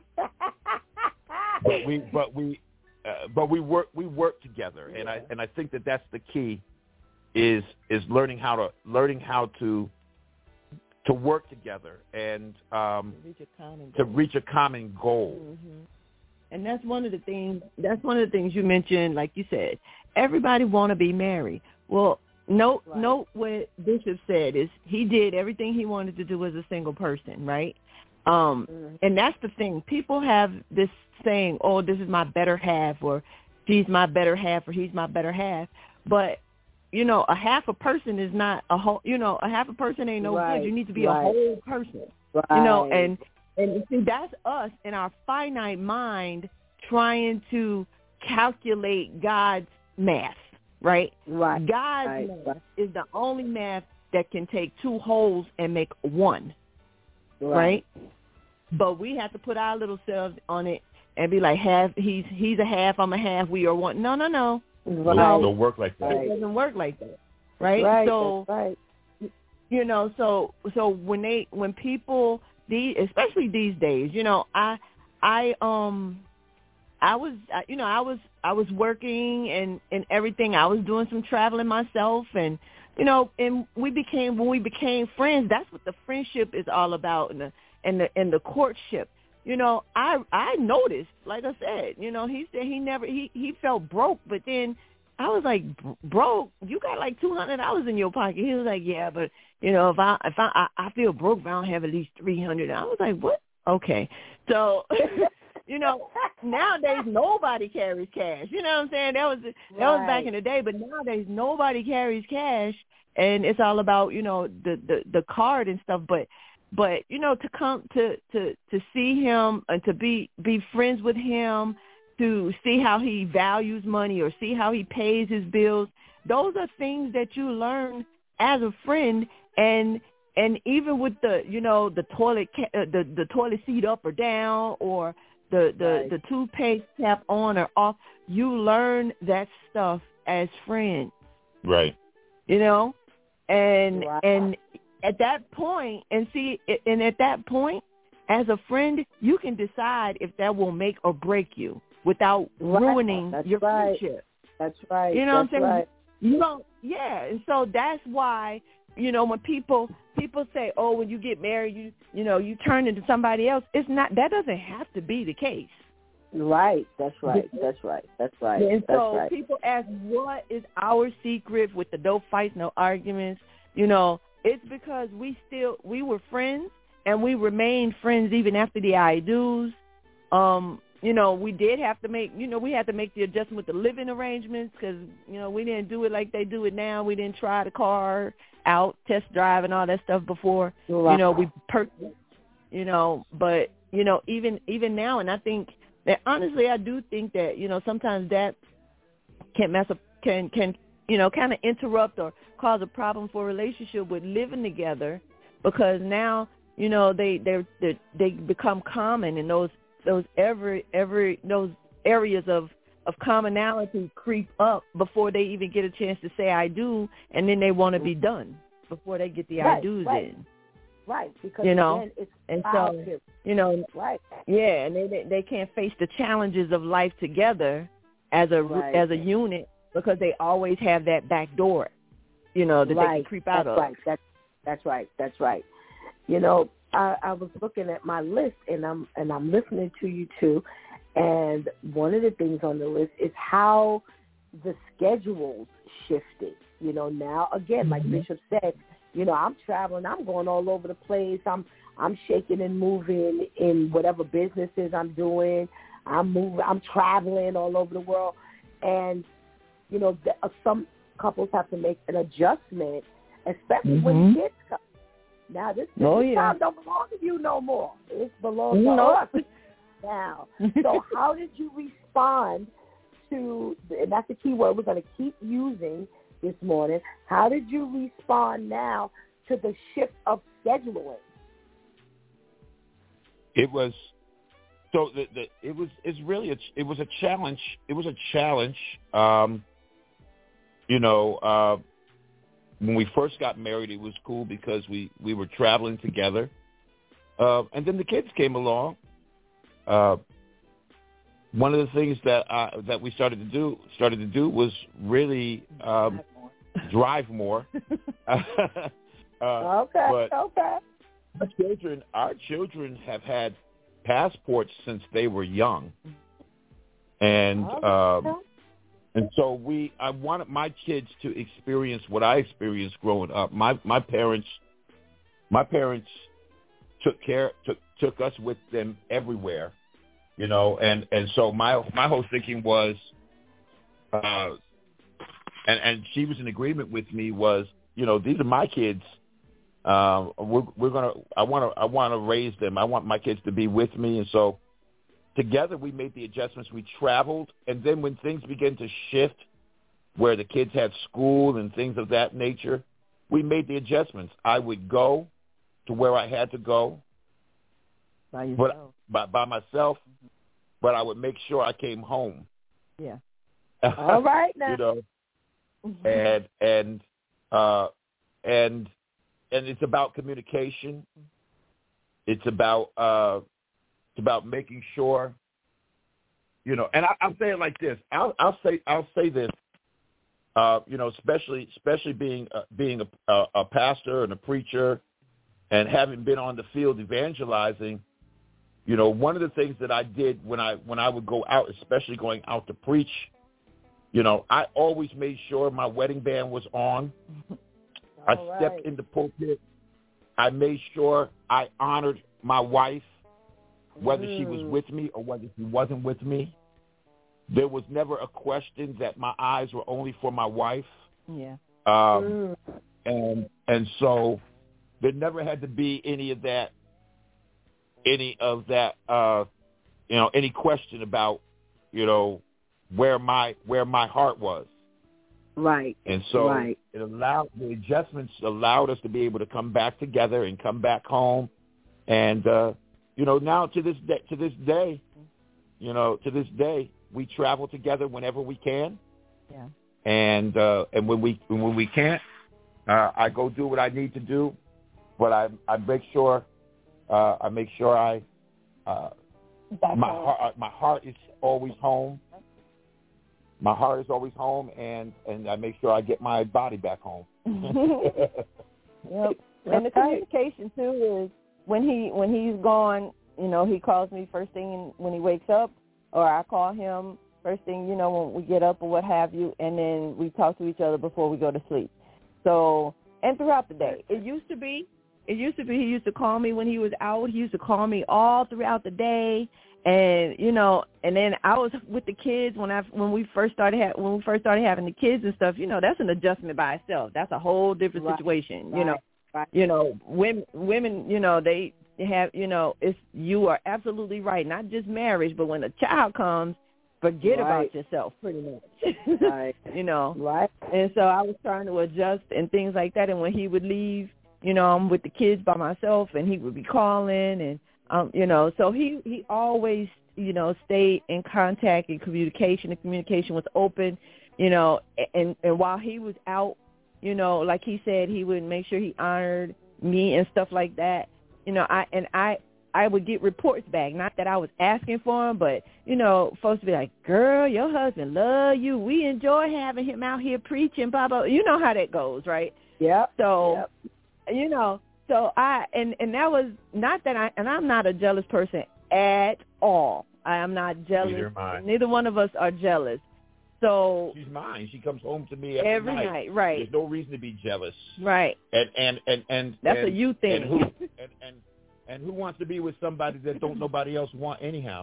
But we work together. And I think that that's the key is learning how to work together and to reach a common goal. Mm-hmm. And that's one of the things you mentioned, like you said, everybody want to be married. Well, note what Bishop said is he did everything he wanted to do as a single person, right? And that's the thing. People have this saying, oh, this is my better half, or she's my better half, or he's my better half. But a half a person is not a whole, a half a person ain't no good. You need to be a whole person, and you see, that's us in our finite mind trying to calculate God's math, right? God's math is the only math that can take two wholes and make one, right? But we have to put our little selves on it and be like, half, he's a half, I'm a half, we are one. No. It don't work like that. It doesn't work like that, right? So, so when people, especially these days, I was working and everything. I was doing some traveling myself, and and when we became friends, that's what the friendship is all about, and the courtship. I noticed, like I said, he said he felt broke, but then I was like, broke? You got like $200 in your pocket? He was like, yeah, but if I feel broke, but I don't have at least $300. I was like, what? Okay, so nowadays nobody carries cash. You know what I'm saying? That was back in the day, but nowadays nobody carries cash, and it's all about the card and stuff, but to come to see him and to be friends with him, to see how he values money or see how he pays his bills, those are things that you learn as a friend. And even with the toilet the toilet seat up or down, or the toothpaste tap on or off, you learn that stuff as friends, right? And at that point, as a friend, you can decide if that will make or break you without ruining your friendship. That's right. You know what I'm saying? Right. You don't, and so that's why, when people say, oh, when you get married, you turn into somebody else. It's not. That doesn't have to be the case. Right. That's right. And so people ask, what is our secret with the no fights, no arguments? It's because we were friends, and we remained friends even after the I do's. we did have to make, we had to make the adjustment with the living arrangements because, we didn't do it like they do it now. We didn't try the car out, test drive and all that stuff before. Right. We purchased, but, even now, and I think that, honestly, I do think that, sometimes that can mess up, can kind of interrupt or cause a problem for a relationship with living together because now, they become common and those areas of commonality creep up before they even get a chance to say I do, and then they want to be done before they get the I do's in. Right, because again, it's and so right. Yeah, and they can't face the challenges of life together as a unit because they always have that back door, that they can creep out of. Right. That's right. I was looking at my list and I'm listening to you too, and one of the things on the list is how the schedules shifted. Now again, like Bishop said, I'm traveling, I'm going all over the place, I'm shaking and moving in whatever businesses I'm doing, I'm traveling all over the world, and some couples have to make an adjustment, especially when kids come. Now, this time don't belong to you no more. It belongs to us now. So how did you respond to, and that's the key word we're going to keep using this morning, how did you respond now to the shift of scheduling? It was, so it was a challenge. It was a challenge. When we first got married, it was cool because we were traveling together. And then the kids came along. One of the things that we started to do was really drive more. Okay. But our children have had passports since they were young, and so I wanted my kids to experience what I experienced growing up. My parents took us with them everywhere, and so my whole thinking was, and she was in agreement with me, was, these are my kids. I want to raise them. I want my kids to be with me, and so together we made the adjustments. We traveled, and then when things began to shift, where the kids had school and things of that nature, we made the adjustments. I would go to where I had to go by myself, but I would make sure I came home. Yeah. All right now. And it's about communication. It's about making sure, and I'll say it like this. I'll say this. Especially being a pastor and a preacher, and having been on the field evangelizing. One of the things that I did when I would go out, especially going out to preach, I always made sure my wedding band was on. I stepped in the pulpit. I made sure I honored my wife, whether she was with me or whether she wasn't with me. There was never a question that my eyes were only for my wife. Yeah. And so there never had to be any question about, where my heart was. Right. And so the adjustments allowed us to be able to come back together and come back home. And, now to this day, we travel together whenever we can. Yeah. And when we can't, I go do what I need to do, but I make sure my heart is always home. My heart is always home, and I make sure I get my body back home. Yep. And the communication too is when he's gone, he calls me first thing when he wakes up, or I call him first thing, when we get up or what have you, and then we talk to each other before we go to sleep. So, and throughout the day. It used to be he used to call me when he was out. He used to call me all throughout the day, And and then I was with the kids when we first started having the kids and stuff. That's an adjustment by itself. That's a whole different situation. Women, they have, you are absolutely right. Not just marriage, but when a child comes, forget about yourself, pretty much. Right. Right. And so I was trying to adjust and things like that. And when he would leave, I'm with the kids by myself, and he would be calling, and so he always, stayed in contact and communication. The communication was open, and while he was out, like he said, he would make sure he honored me and stuff like that. I would get reports back. Not that I was asking for them, but, folks would be like, girl, your husband love you. We enjoy having him out here preaching, blah, blah. You know how that goes, right? Yeah. So, so and that was not that I'm not a jealous person at all. I am not jealous. Neither one of us are jealous. So she's mine. She comes home to me every night. Right. There's no reason to be jealous. Right. And that's a you thing. And who wants to be with somebody that don't nobody else want anyhow?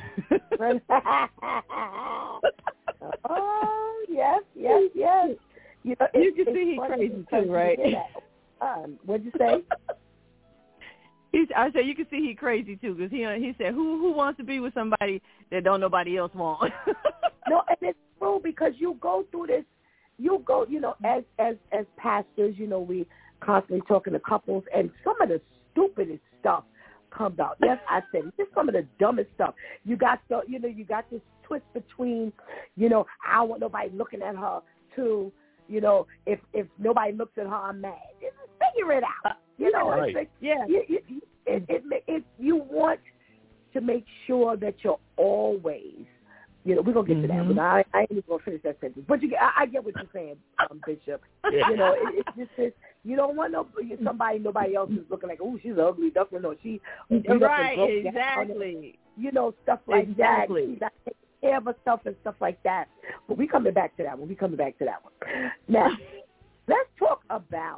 Oh, yes. You can see he's crazy too, right? What'd you say? I said you can see he's crazy too, because he said who wants to be with somebody that don't nobody else want? No, and it's true, because you go through this. You go, as pastors, we constantly talking to couples, and some of the stupidest stuff comes out. Yes, I said it. Just some of the dumbest stuff. You got this twist between, I don't want nobody looking at her, to, if nobody looks at her, I'm mad. Just figure it out. Right. It's like, you want to make sure that you're always, we're going to get to that, but I ain't even going to finish that sentence. But I get what you're saying, Bishop. It's just this, you don't want somebody nobody else is looking like, oh, she's an ugly duckling, or she right, exactly. Stuff like exactly. that. She's not taking care of herself and stuff like that. But we coming back to that one. Now, let's talk about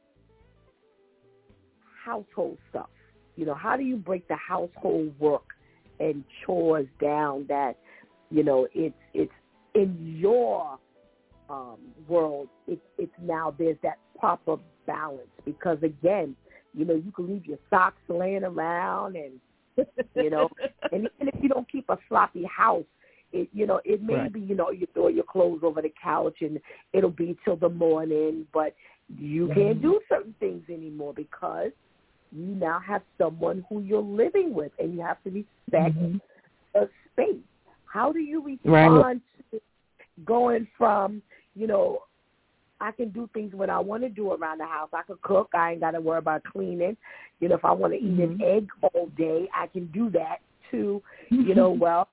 household stuff. How do you break the household work and chores down that, it's in your world, it's now there's that proper balance, because again, you can leave your socks laying around, and and even if you don't keep a sloppy house, it may be, you throw your clothes over the couch and it'll be till the morning, but you can't do certain things anymore because you now have someone who you're living with, and you have to respect a space. How do you respond to going from, I can do things when I want to do around the house. I can cook. I ain't got to worry about cleaning. If I want to eat an egg all day, I can do that too. Well,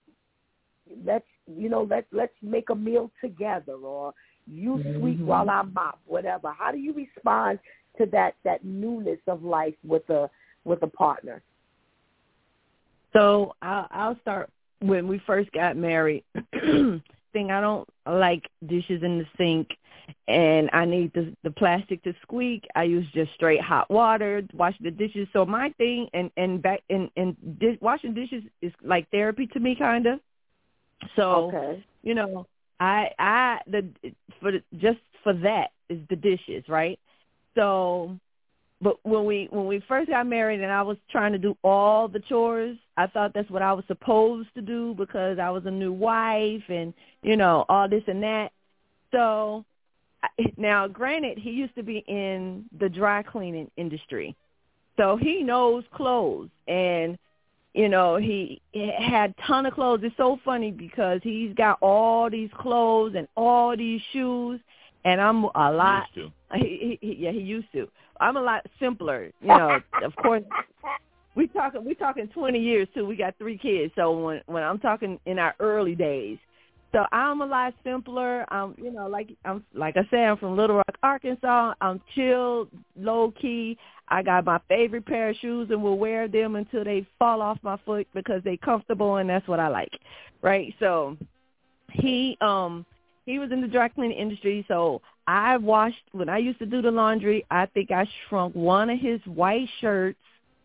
let's make a meal together, or you sweep while I mop, whatever. How do you respond to that newness of life with a partner? So I'll start. When we first got married, thing I don't like dishes in the sink, and I need the plastic to squeak. I use just straight hot water to wash the dishes. So my thing and washing dishes is like therapy to me, kind of. So okay. Just for that is the dishes, right? So. But when we first got married and I was trying to do all the chores, I thought that's what I was supposed to do because I was a new wife and, all this and that. So now, granted, he used to be in the dry cleaning industry. So he knows clothes and, he had a ton of clothes. It's so funny because he's got all these clothes and all these shoes. And I'm a lot. He used to. I'm a lot simpler, Of course, we talking 20 years too. We got 3 kids, so when I'm talking in our early days, so I'm a lot simpler. Like I said, I'm from Little Rock, Arkansas. I'm chill, low key. I got my favorite pair of shoes, and will wear them until they fall off my foot because they comfortable, and that's what I like, right? So he was in the dry cleaning industry, so when I used to do the laundry, I think I shrunk one of his white shirts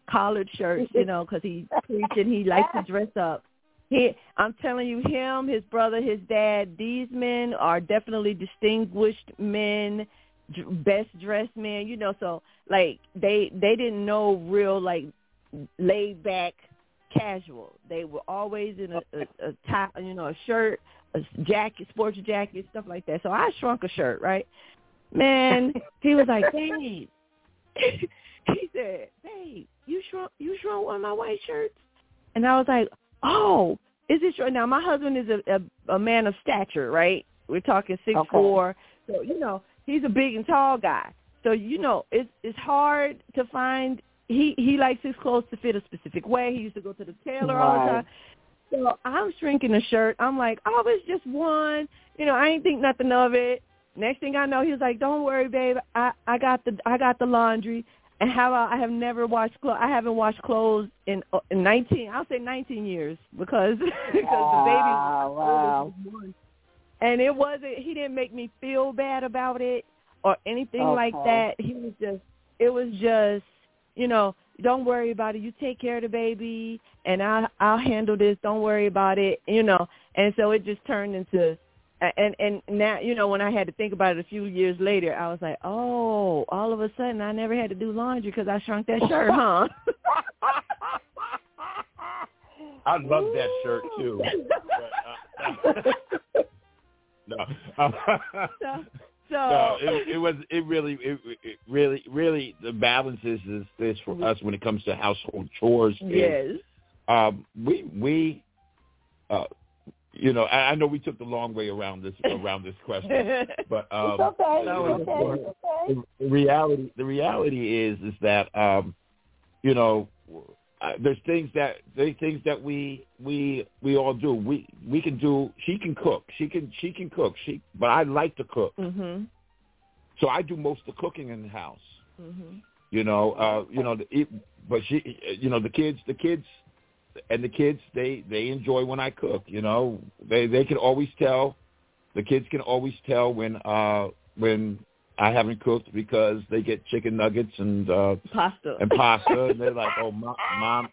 collared shirts, because he's preaching. He likes to dress up. I'm telling you, him, his brother, his dad, these men are definitely distinguished men, best dressed men, so like they didn't know real like laid back casual. They were always in a tie, a shirt, a jacket, sports jacket, stuff like that. So I shrunk a shirt, right? Man, he was like, "Babe," he said, "Babe, you shrunk one of my white shirts," and I was like, "Oh, is it true?" Now, my husband is a man of stature, right? We're talking 6'4", so, he's a big and tall guy. So, it's hard to find. He likes his clothes to fit a specific way. He used to go to the tailor all the time. So I'm shrinking a shirt. I'm like, oh, it's just one. I ain't think nothing of it. Next thing I know, he was like, "Don't worry, babe. I got the laundry." And how about I have never washed clothes? I haven't washed clothes in 19. I'll say 19 years because the baby was born. And it wasn't. He didn't make me feel bad about it or anything like that. It was just, don't worry about it. You take care of the baby, and I'll handle this. Don't worry about it. And so it just turned into. And now, when I had to think about it a few years later, I was like, oh, all of a sudden I never had to do laundry because I shrunk that shirt, huh? I love that shirt, too. It really, the balance is for us when it comes to household chores. Yes. I know we took the long way around this question, but the reality is that there's things that we all do. We can do. She can cook. She can cook. But I like to cook. Mm-hmm. So I do most of the cooking in the house. Mm-hmm. But the kids. And the kids, they enjoy when I cook. They can always tell. The kids can always tell when I haven't cooked because they get chicken nuggets and pasta, and they're like, "Oh, mom,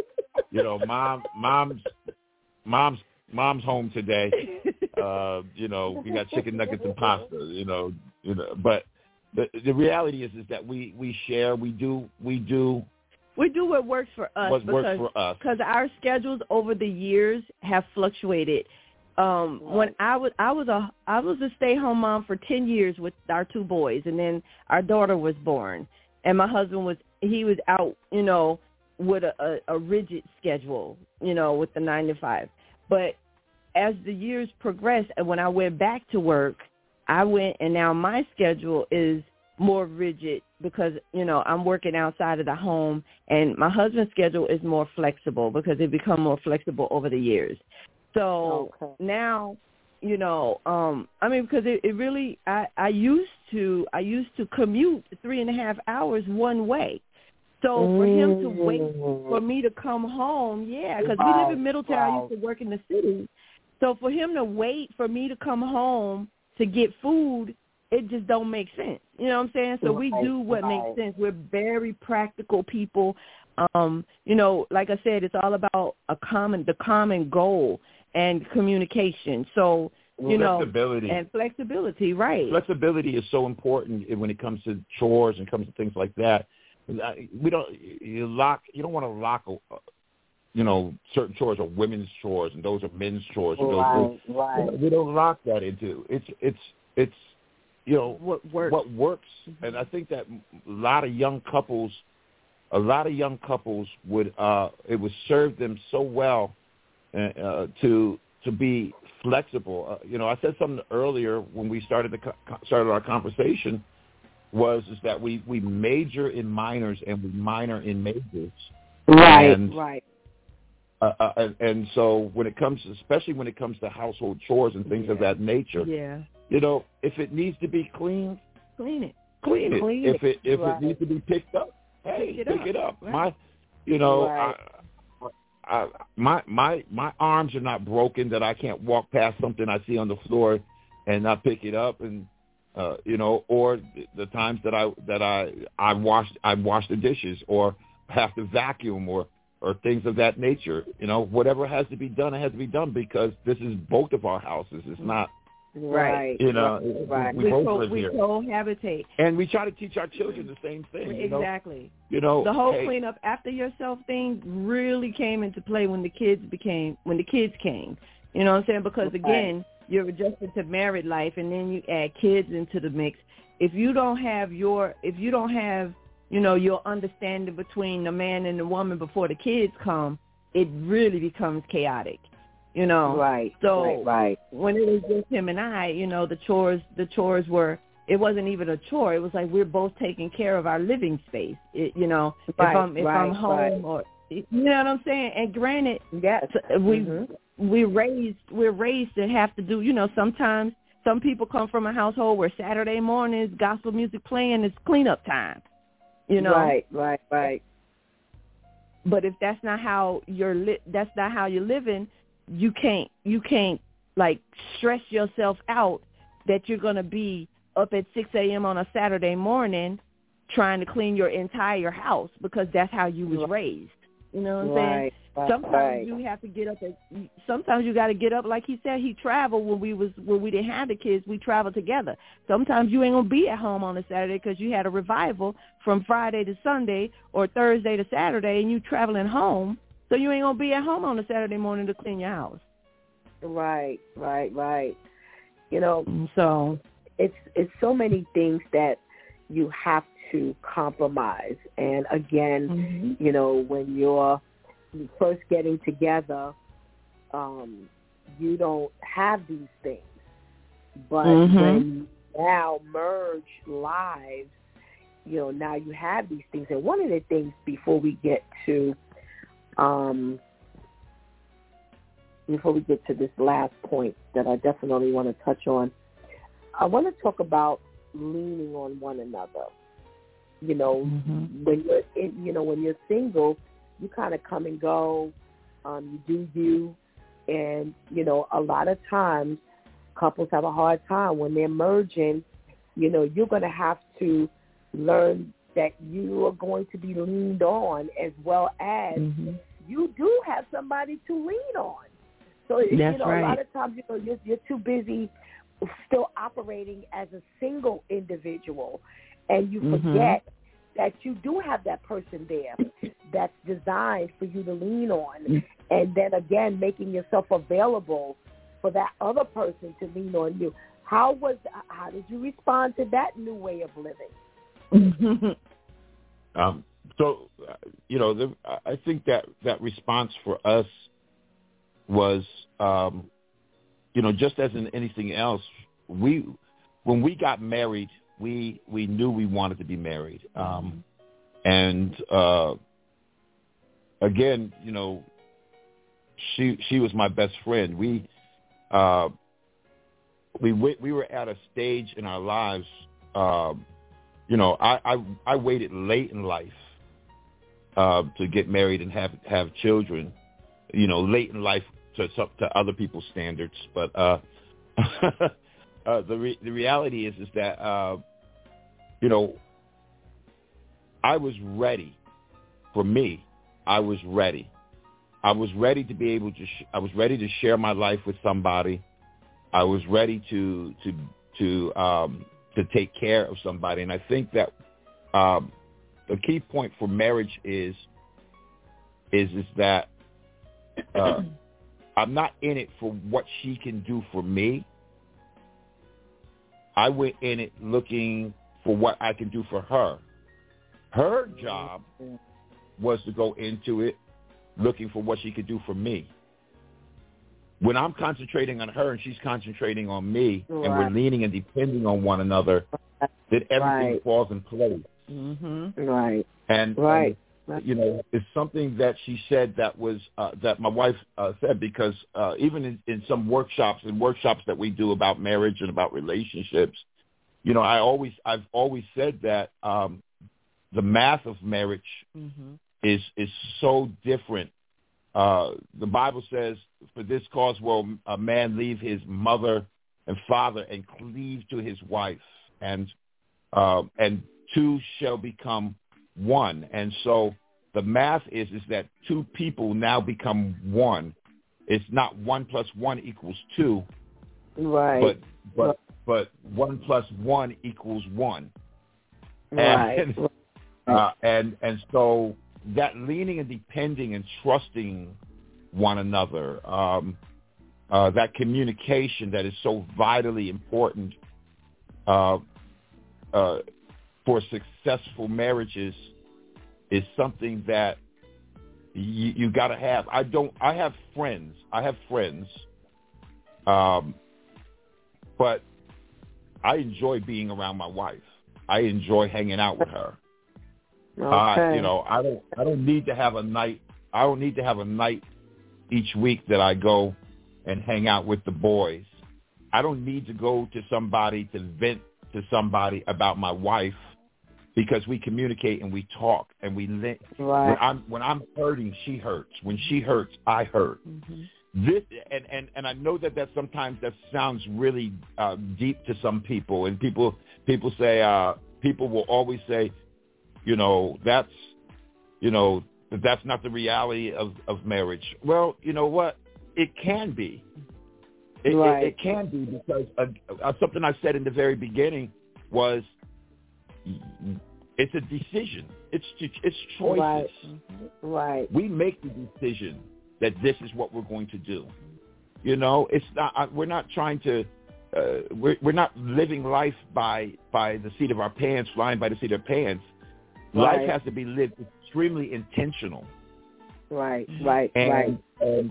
mom's home today. We got chicken nuggets and pasta. But the reality is that we share. We do what works for us. Because our schedules over the years have fluctuated. When I was a stay-home mom for 10 years with our two boys, and then our daughter was born, and my husband was out, with a rigid schedule, with the 9 to 5. But as the years progressed, and when I went back to work, and now my schedule is more rigid because, I'm working outside of the home, and my husband's schedule is more flexible because it become more flexible over the years. So now, because it really, I used to commute 3.5 hours one way. So for him to wait for me to come home, because we live in Middletown, I used to work in the city. So for him to wait for me to come home to get food, it just don't make sense. You know what I'm saying? So we do what makes sense. We're very practical people. Like I said, it's all about the common goal and communication. So, flexibility. And flexibility, right. Flexibility is so important when it comes to chores and comes to things like that. You don't want to lock certain chores are women's chores and those are men's chores. Right. We don't lock that into it's what works. And I think that a lot of young couples would it would serve them so well to be flexible. I said something earlier when we started our conversation is that we major in minors and we minor in majors. Right. And so especially when it comes to household chores and things of that nature, if it needs to be cleaned, clean it. If it needs to be picked up, pick it up. Right. My arms are not broken that I can't walk past something I see on the floor and not pick it up, and or the times that I wash the dishes, or have to vacuum or things of that nature. Whatever has to be done, it has to be done because this is both of our houses. It's not, right. Right. We both live here. We cohabitate. And we try to teach our children the same thing. Exactly. The whole clean up after yourself thing really came into play when the kids came. You know what I'm saying? Because again, you're adjusted to married life, and then you add kids into the mix. If you don't have your understanding between the man and the woman before the kids come, it really becomes chaotic. Right. So right. When it was just him and I, the chores were. It wasn't even a chore. It was like we're both taking care of our living space. If I'm home or you know what I'm saying. And granted, yes, we're raised to have to do. Sometimes some people come from a household where Saturday mornings gospel music playing is cleanup time. Right. But if that's not how you're living, you can't like stress yourself out that you're gonna be up at 6 a.m. on a Saturday morning trying to clean your entire house because that's how you was raised. You know what I'm saying? Sometimes you have to get up. Sometimes you got to get up. Like he said, he traveled when we didn't have the kids. We traveled together. Sometimes you ain't gonna be at home on a Saturday because you had a revival from Friday to Sunday or Thursday to Saturday, and you traveling home. So you ain't gonna be at home on a Saturday morning to clean your house. Right. So it's so many things that you have to compromise. And again, when you're first getting together, you don't have these things. But when you now merge lives, now you have these things. And one of the things before we get to this last point that I definitely want to touch on, I want to talk about leaning on one another. When you're single, you kind of come and go, you do you, and a lot of times couples have a hard time when they're merging. You're going to have to learn that you are going to be leaned on, as well as you do have somebody to lean on. So That's right. A lot of times you're too busy still operating as a single individual, and you forget that you do have that person there that's designed for you to lean on, and then again making yourself available for that other person to lean on you. How did you respond to that new way of living? I think that response for us was, just as in anything else, when we got married, we knew we wanted to be married. Again, she was my best friend. We were at a stage in our lives. I waited late in life to get married and have children. Late in life to other people's standards, but the reality is that I was ready. For me, I was ready. I was ready to be able to. I was ready to share my life with somebody. I was ready to take care of somebody, and I think that the key point for marriage is that I'm not in it for what she can do for me. I went in it looking for what I can do for her. Her job was to go into it looking for what she could do for me. When I'm concentrating on her and she's concentrating on me, and we're leaning and depending on one another, then everything falls in place. Right. And it's something that she said that was that my wife said, because even in some workshops that we do about marriage and about relationships, I've always said that the math of marriage is so different. The Bible says, for this cause will a man leave his mother and father and cleave to his wife, and two shall become one. And so the math is that two people now become one. It's not 1 + 1 = 2. Right. But 1 + 1 = 1. Right. And so that leaning and depending and trusting one another, that communication that is so vitally important for successful marriages is something that you got to have. I have friends, but I enjoy being around my wife. I enjoy hanging out with her. Okay. I don't need to have a night. I don't need to have a night each week that I go and hang out with the boys. I don't need to go to somebody to vent to somebody about my wife, because we communicate and we talk and we right. When I'm hurting, she hurts. When she hurts, I hurt. Mm-hmm. This and I know that sometimes that sounds really deep to some people, and people say people will always say, that's not the reality of marriage. Well, you know what? It can be. It can be, because something I said in the very beginning was it's a decision. It's choices. Right. Mm-hmm. Right. We make the decision that this is what we're going to do. It's not. We're not trying to. We're not living life by the seat of our pants, flying by the seat of our pants. Right. Life has to be lived extremely intentional. Right. And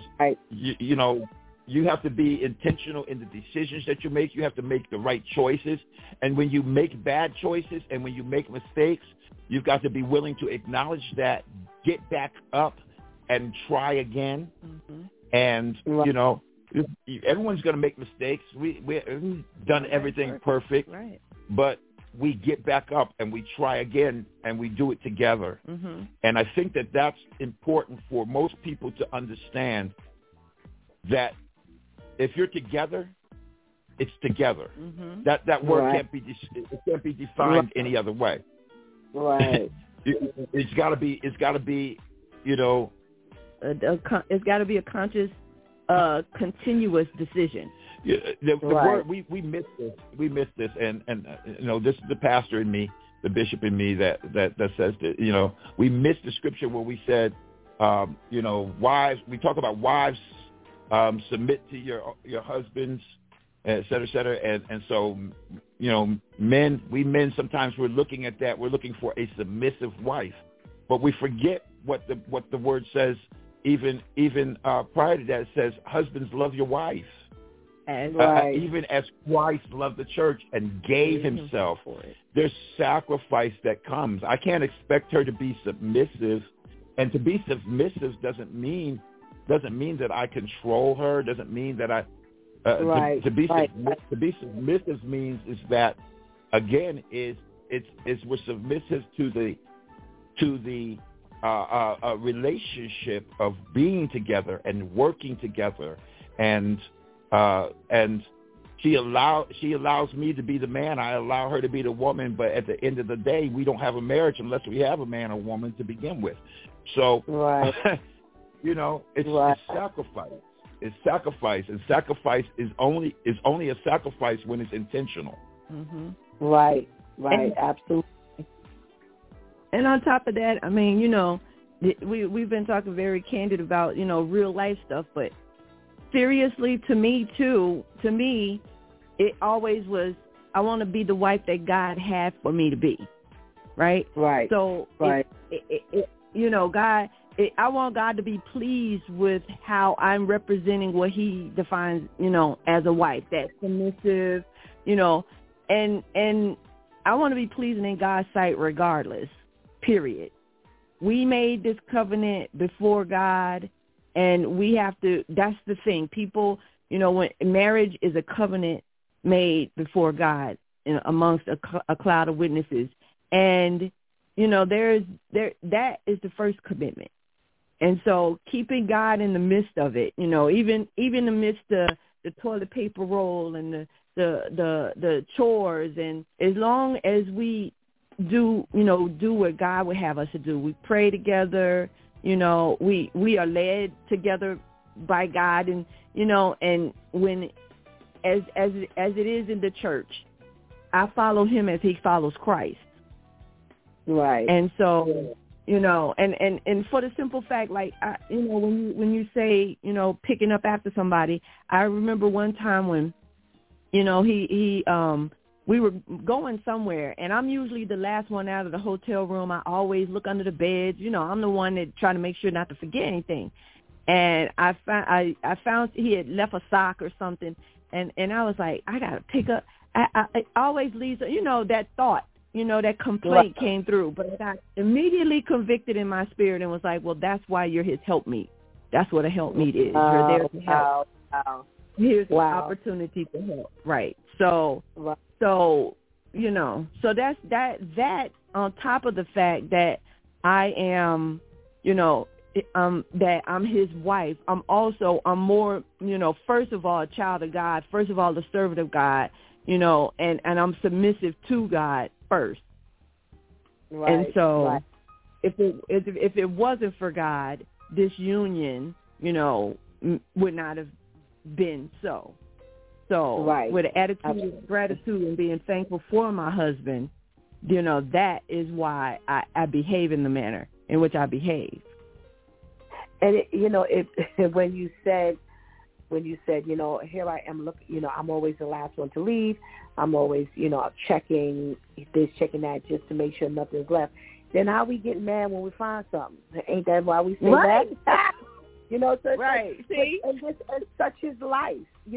you have to be intentional in the decisions that you make. You have to make the right choices. And when you make bad choices and when you make mistakes, you've got to be willing to acknowledge that, get back up, and try again. Mm-hmm. And, everyone's going to make mistakes. We've done everything perfect. Right. But we get back up and we try again and we do it together. Mm-hmm. And I think that that's important for most people to understand, that if you're together, it's together. Mm-hmm. That word right. can't be defined any other way. Right. It's got to be. It's got to be. It's got to be a conscious, continuous decision. The word we missed this. We missed this, and this is the pastor in me, the bishop in me that says that we missed the scripture where we said wives. We talk about wives. Submit to your husbands, et cetera, and so men sometimes we're looking at that. We're looking for a submissive wife, but we forget what the word says. Even prior to that, it says, "Husbands, love your wife, even as Christ loved the church and gave himself for it." There's sacrifice that comes. I can't expect her to be submissive, and to be submissive doesn't mean that I control her. Doesn't mean that I to be submissive means is that, again, we're submissive to the relationship of being together and working together, and she allows me to be the man. I allow her to be the woman. But at the end of the day, we don't have a marriage unless we have a man or woman to begin with. So. Right. It's sacrifice. It's sacrifice, and sacrifice is only a sacrifice when it's intentional. Mm-hmm. Right. Absolutely. And on top of that, I mean, we've been talking very candid about, real life stuff, but seriously, to me, it always was, I want to be the wife that God had for me to be, right? Right. So, right. God, I want God to be pleased with how I'm representing what he defines, as a wife, that's submissive, and I want to be pleasing in God's sight regardless, period. We made this covenant before God, and we have to, that's the thing. People, when marriage is a covenant made before God amongst a cloud of witnesses. And, that is the first commitment. And so keeping God in the midst of it, even amidst the toilet paper roll and the chores, and as long as we do what God would have us to do. We pray together. We are led together by God, and and when as it is in the church, I follow him as he follows Christ. Right. And so, and for the simple fact, like, when you say, picking up after somebody, I remember one time when, we were going somewhere, and I'm usually the last one out of the hotel room. I always look under the beds. I'm the one that try to make sure not to forget anything. And I found he had left a sock or something, and I was like, I got to pick up. I always leave, that thought, that complaint came through. But I got immediately convicted in my spirit and was like, well, that's why you're his helpmeet. That's what a helpmeet is. You're there to help. Wow. Here's an opportunity to help. Right. So that's that on top of the fact that I am, that I'm his wife. I'm more, first of all, a child of God. First of all, a servant of God, and I'm submissive to God first. Right. And so if it wasn't for God, this union, would not have been so. So with an attitude of gratitude and being thankful for my husband, that is why I behave in the manner in which I behave. And when you said, here I am looking, I'm always the last one to leave. I'm always, checking this, checking that, just to make sure nothing's left. Then how we get mad when we find something? Ain't that why we say that? So right. See? And such is life.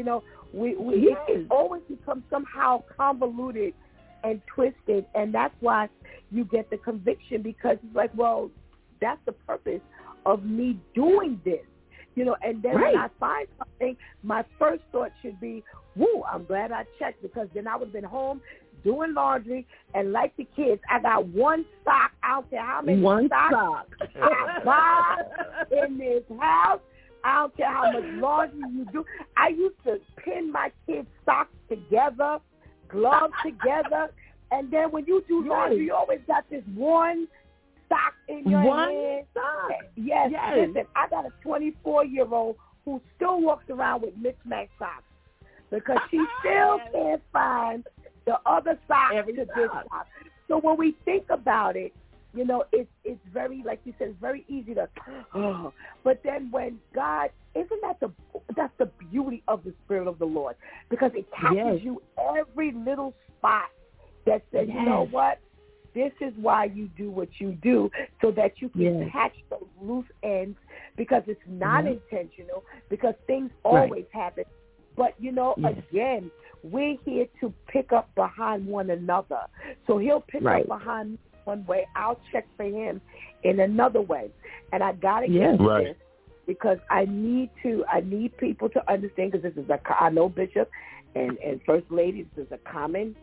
It always becomes somehow convoluted and twisted, and that's why you get the conviction, because it's like, well, that's the purpose of me doing this. And then when I find something, my first thought should be, woo, I'm glad I checked, because then I would have been home doing laundry, and like the kids, I got one sock out there. How many socks I buy in this house? I don't care how much laundry you do. I used to pin my kids' socks together, gloves together, and then when you do laundry, you always got this one sock in your hand. Sock. Yes. Listen, I got a 24-year-old who still walks around with mismatched socks because she still can't find the other sock to this sock. So when we think about it, it's very, like you said, it's very easy to, but then when God, that's the beauty of the Spirit of the Lord, because it catches you every little spot that says, you know what, this is why you do what you do, so that you can catch those loose ends, because it's not intentional, because things always happen. But, again, we're here to pick up behind one another. So he'll pick up behind me one way. I'll check for him in another way. And I got to get this, because I need people to understand, because this is I know Bishop and First Lady, this is a common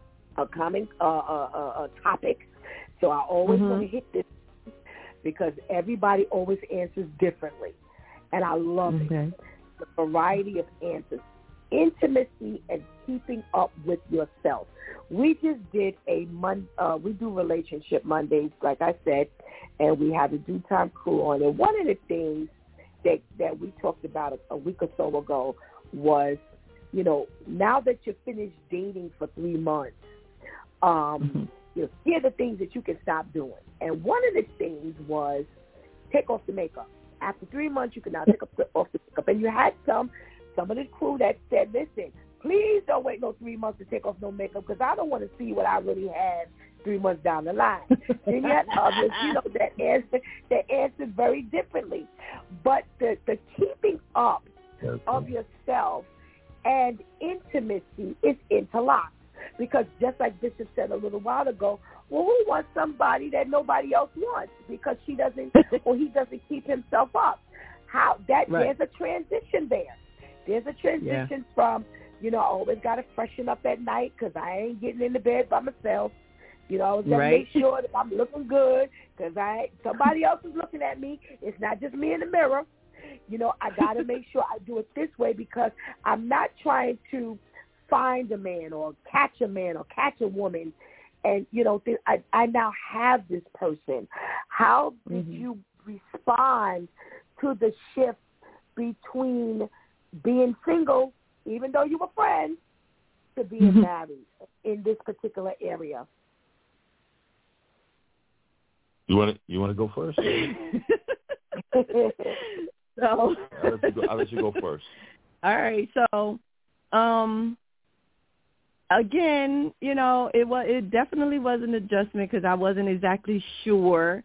topic. So I always want to hit this, because everybody always answers differently. And I love it. The variety of answers. Intimacy and keeping up with yourself. We just did we do Relationship Mondays, like I said, and we have the Due Time crew on. And one of the things that we talked about a week or so ago was, now that you're finished dating for 3 months, here are the things that you can stop doing. And one of the things was take off the makeup. After 3 months, you can now take off the makeup. And you had some of the crew that said, listen, please don't wait no 3 months to take off no makeup, because I don't want to see what I really had 3 months down the line. And yet others, that answered very differently. But the keeping up of yourself and intimacy is interlocked. Because just like Bishop said a little while ago, well, who wants somebody that nobody else wants because she doesn't or he doesn't keep himself up? There's a transition there. There's a transition from, I always got to freshen up at night because I ain't getting in the bed by myself. I was got to make sure that I'm looking good because somebody else is looking at me. It's not just me in the mirror. I got to make sure I do it this way, because I'm not trying to find a man or catch a woman and I now have this person. How did you respond to the shift between being single, even though you were friends, to being married in this particular area? You want to go first? So I'll let you go first. All right. So, again, it definitely was an adjustment because I wasn't exactly sure,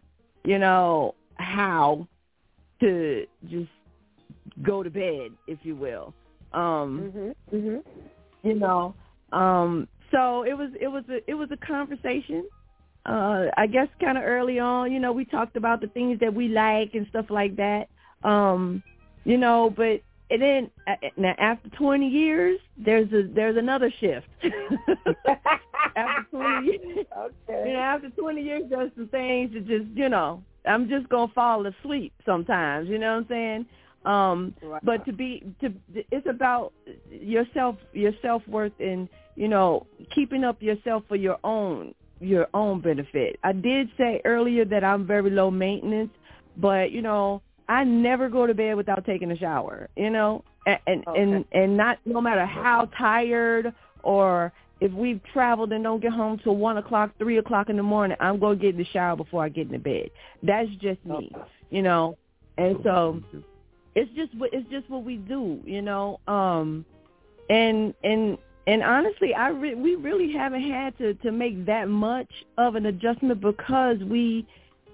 how to just go to bed, if you will. So it was a conversation. I guess kind of early on, we talked about the things that we like and stuff like that. But and then now after 20 years, there's another shift. After 20 years, after 20 years, there's some things that just, I'm just gonna fall asleep sometimes. You know what I'm saying? Right. But it's about your self-worth and, keeping up yourself for your own benefit. I did say earlier that I'm very low maintenance, but, I never go to bed without taking a shower, and not, no matter how tired or if we've traveled and don't get home till 1 o'clock, 3 o'clock in the morning, I'm going to get in the shower before I get in the bed. That's just me, and so it's just what we do, and honestly, we really haven't had to make that much of an adjustment because we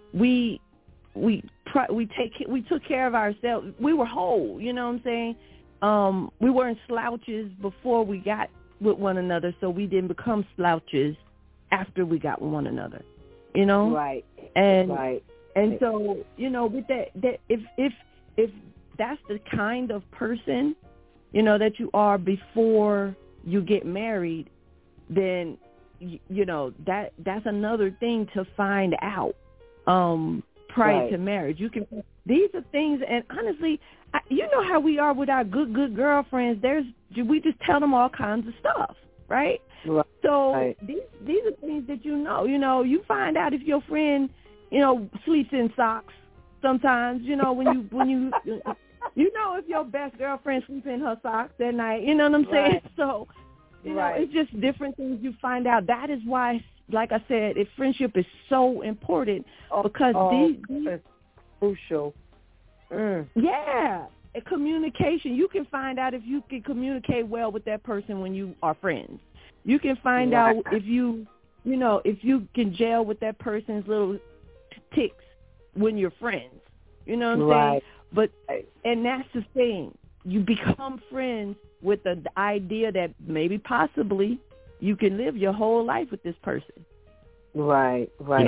took care of ourselves. We were whole, you know what I'm saying? We weren't slouches before we got with one another, so we didn't become slouches after we got with one another, Right. And so, with that if that's the kind of person, that you are before you get married, then, that's another thing to find out prior to marriage. These are things, and honestly, how we are with our good girlfriends. We just tell them all kinds of stuff, right? Right. So these are things that you find out if your friend, sleeps in socks sometimes, when you if your best girlfriend sleeps in her socks at night, you know what I'm saying? So, it's just different things you find out. That is why, like I said, friendship is so important because these crucial. Yeah, communication. You can find out if you can communicate well with that person when you are friends. You can find out if if you can gel with that person's little tics when you're friends. You know what I'm saying? But and that's the thing. You become friends with the idea that maybe possibly you can live your whole life with this person. Right.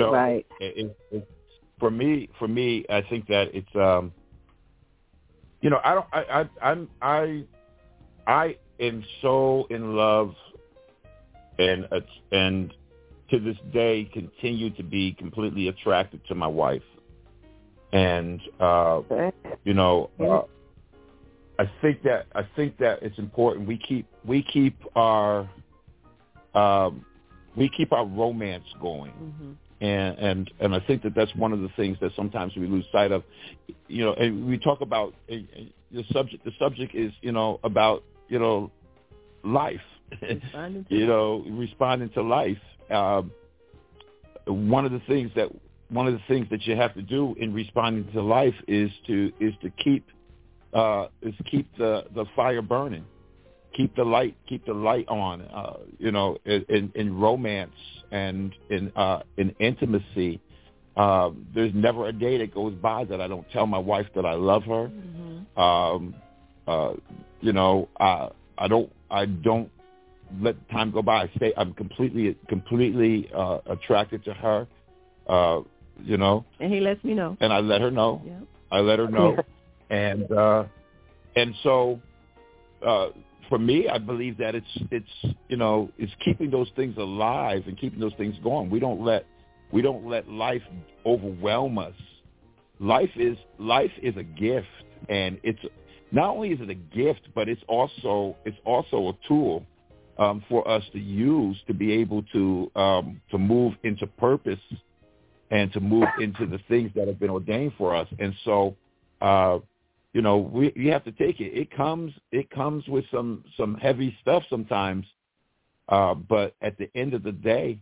For me, I think that it's I am so in love and to this day continue to be completely attracted to my wife. And I think that it's important we keep our romance going. And I think that that's one of the things that sometimes we lose sight of. And we talk about the subject is about life. Responding to life. One of the things that you have to do in responding to life is to keep the fire burning, keep the light on. In romance and in intimacy, there's never a day that goes by that I don't tell my wife that I love her. I don't let time go by. I'm completely attracted to her. And he lets me know. And I let her know. Yeah. I let her know. And so for me, I believe that it's keeping those things alive and keeping those things going. We don't let life overwhelm us. Life is a gift, and it's not only is it a gift, but it's also a tool for us to use to be able to move into purpose and to move into the things that have been ordained for us. And so, you have to take it. It comes with some heavy stuff sometimes, but at the end of the day,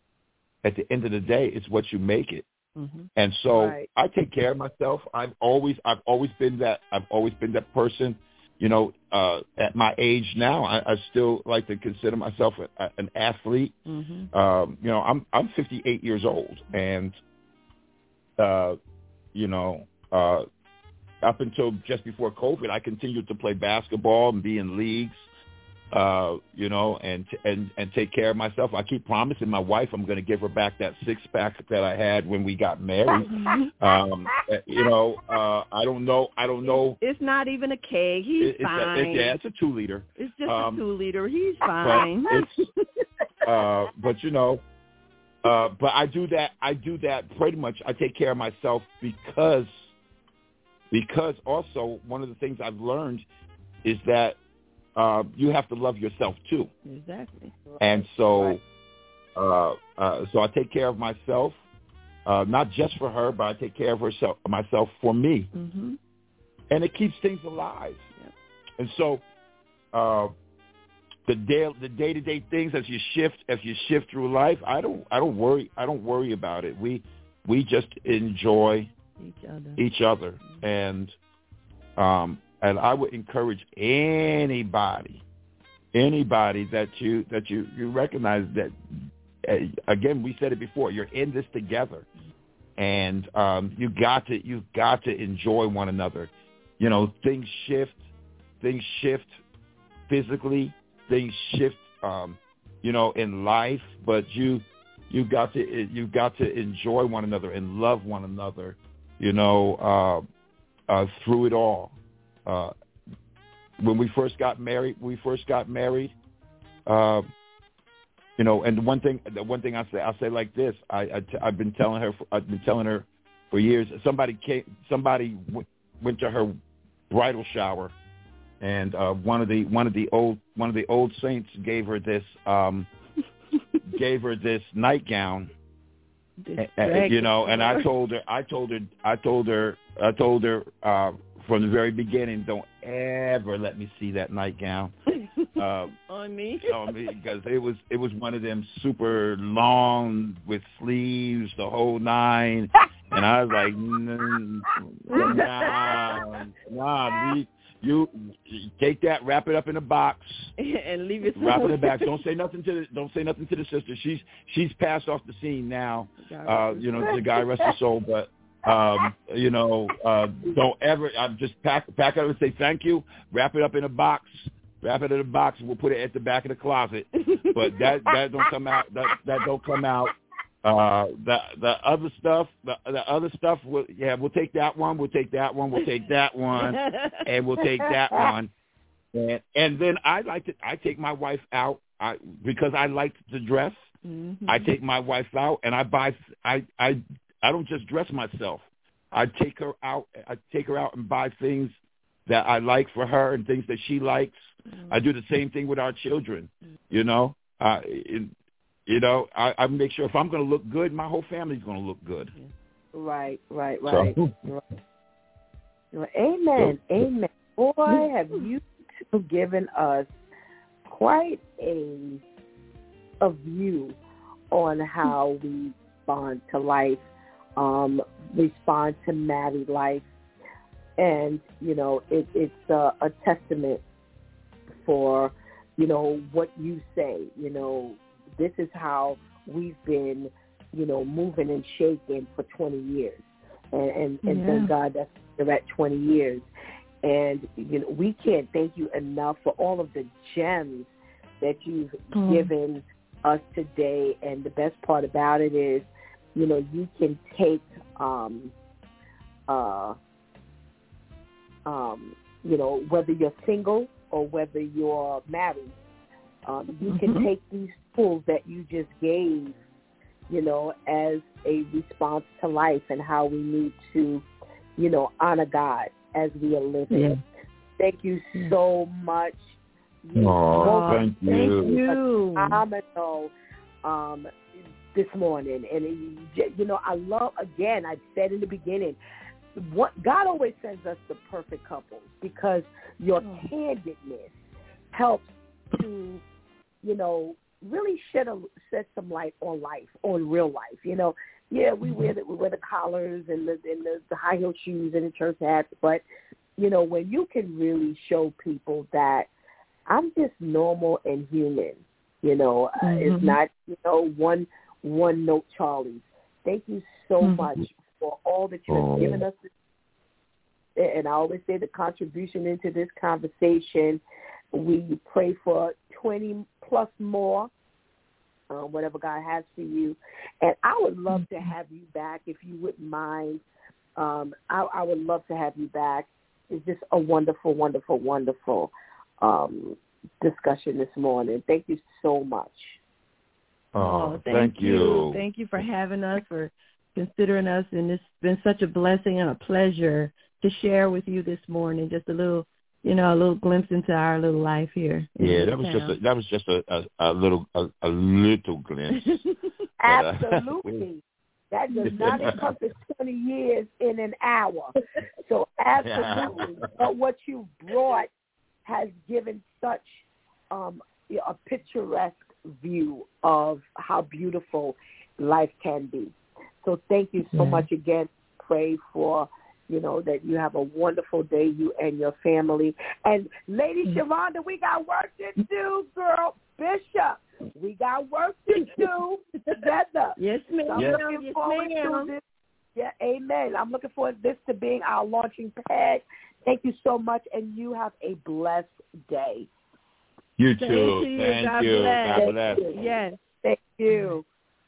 it's what you make it. Mm-hmm. And so I take care of myself. I've always been that person. At my age now, I still like to consider myself an athlete. Mm-hmm. I'm 58 years old, and up until just before COVID, I continued to play basketball and be in leagues. And take care of myself. I keep promising my wife I'm going to give her back that 6-pack that I had when we got married. I don't know. It's not even a keg. He's fine. It's a 2-liter. It's just a 2-liter. He's fine. But I do that pretty much. I take care of myself because also one of the things I've learned is that you have to love yourself too. Exactly. And so, so I take care of myself, not just for her, but I take care of myself for me. Mm-hmm. And it keeps things alive. Yep. And so, the day-to-day things as you shift through life, I don't worry about it. We just enjoy each other. And I would encourage anybody that you recognize that, again, we said it before, you're in this together, and you've got to enjoy one another. Things shift physically, things shift, in life, but you've got to enjoy one another and love one another, through it all. When we first got married, and the one thing I say like this, I've been telling her for years. Somebody went to her bridal shower, and one of the old saints gave her this nightgown. And I told her from the very beginning, don't ever let me see that nightgown on me, because it was one of them super long with sleeves, the whole nine, and I was like, nah, you take that, wrap it up in a box, and leave it. Wrap it in a box. Don't say nothing to the sister. She's passed off the scene now. The guy rest his soul, but. Don't ever. I'm just pack up and say thank you. Wrap it up in a box. And we'll put it at the back of the closet. But that don't come out. That don't come out. The other stuff. We'll take that one. We'll take that one. We'll take that one. And we'll take that one. And then I take my wife out because I like to dress. Mm-hmm. I take my wife out and I buy. I don't just dress myself. I take her out and buy things that I like for her and things that she likes. Mm-hmm. I do the same thing with our children. I make sure if I'm going to look good, my whole family's going to look good. Right. So, Amen. Boy, have you given us quite a view on how we respond to life. Respond to married life, and it's a testament for what you say. This is how we've been moving and shaking for 20 years, and thank God that we're at 20 years, and we can't thank you enough for all of the gems that you've given us today. And the best part about it is, you can take, whether you're single or whether you're married, you can take these tools that you just gave, as a response to life and how we need to, honor God as we are living. Yeah. Thank you so much Thank you. Phenomenal this morning. And, I love, again, I said in the beginning, God always sends us the perfect couples because your candidness helps to, really shed some light on life, on real life. We wear the collars and the high heel shoes and the church hats, but when you can really show people that I'm just normal and human, it's not one note Charlie's. Thank you so much for all that you have given us. And I always say the contribution into this conversation. We pray for 20 plus more, whatever God has for you. And I would love to have you back if you wouldn't mind. I would love to have you back. It's just a wonderful, wonderful, wonderful discussion this morning. Thank you so much. Thank you. Thank you for having us, for considering us, and it's been such a blessing and a pleasure to share with you this morning. Just a little glimpse into our little life here. Yeah, that was just a little glimpse. Absolutely. That does not encompass 20 years in an hour. So absolutely. But what you brought has given such a picturesque view of how beautiful life can be. So thank you so much again. Pray for, that you have a wonderful day, you and your family. And Lady Sharonda, we got work to do, girl. Bishop, we got work to do together. Yes, ma'am. So I'm looking forward to this. Yeah, amen. I'm looking forward to this to being our launching pad. Thank you so much, and you have a blessed day. You too. Thank you. God bless. Yes. Thank you.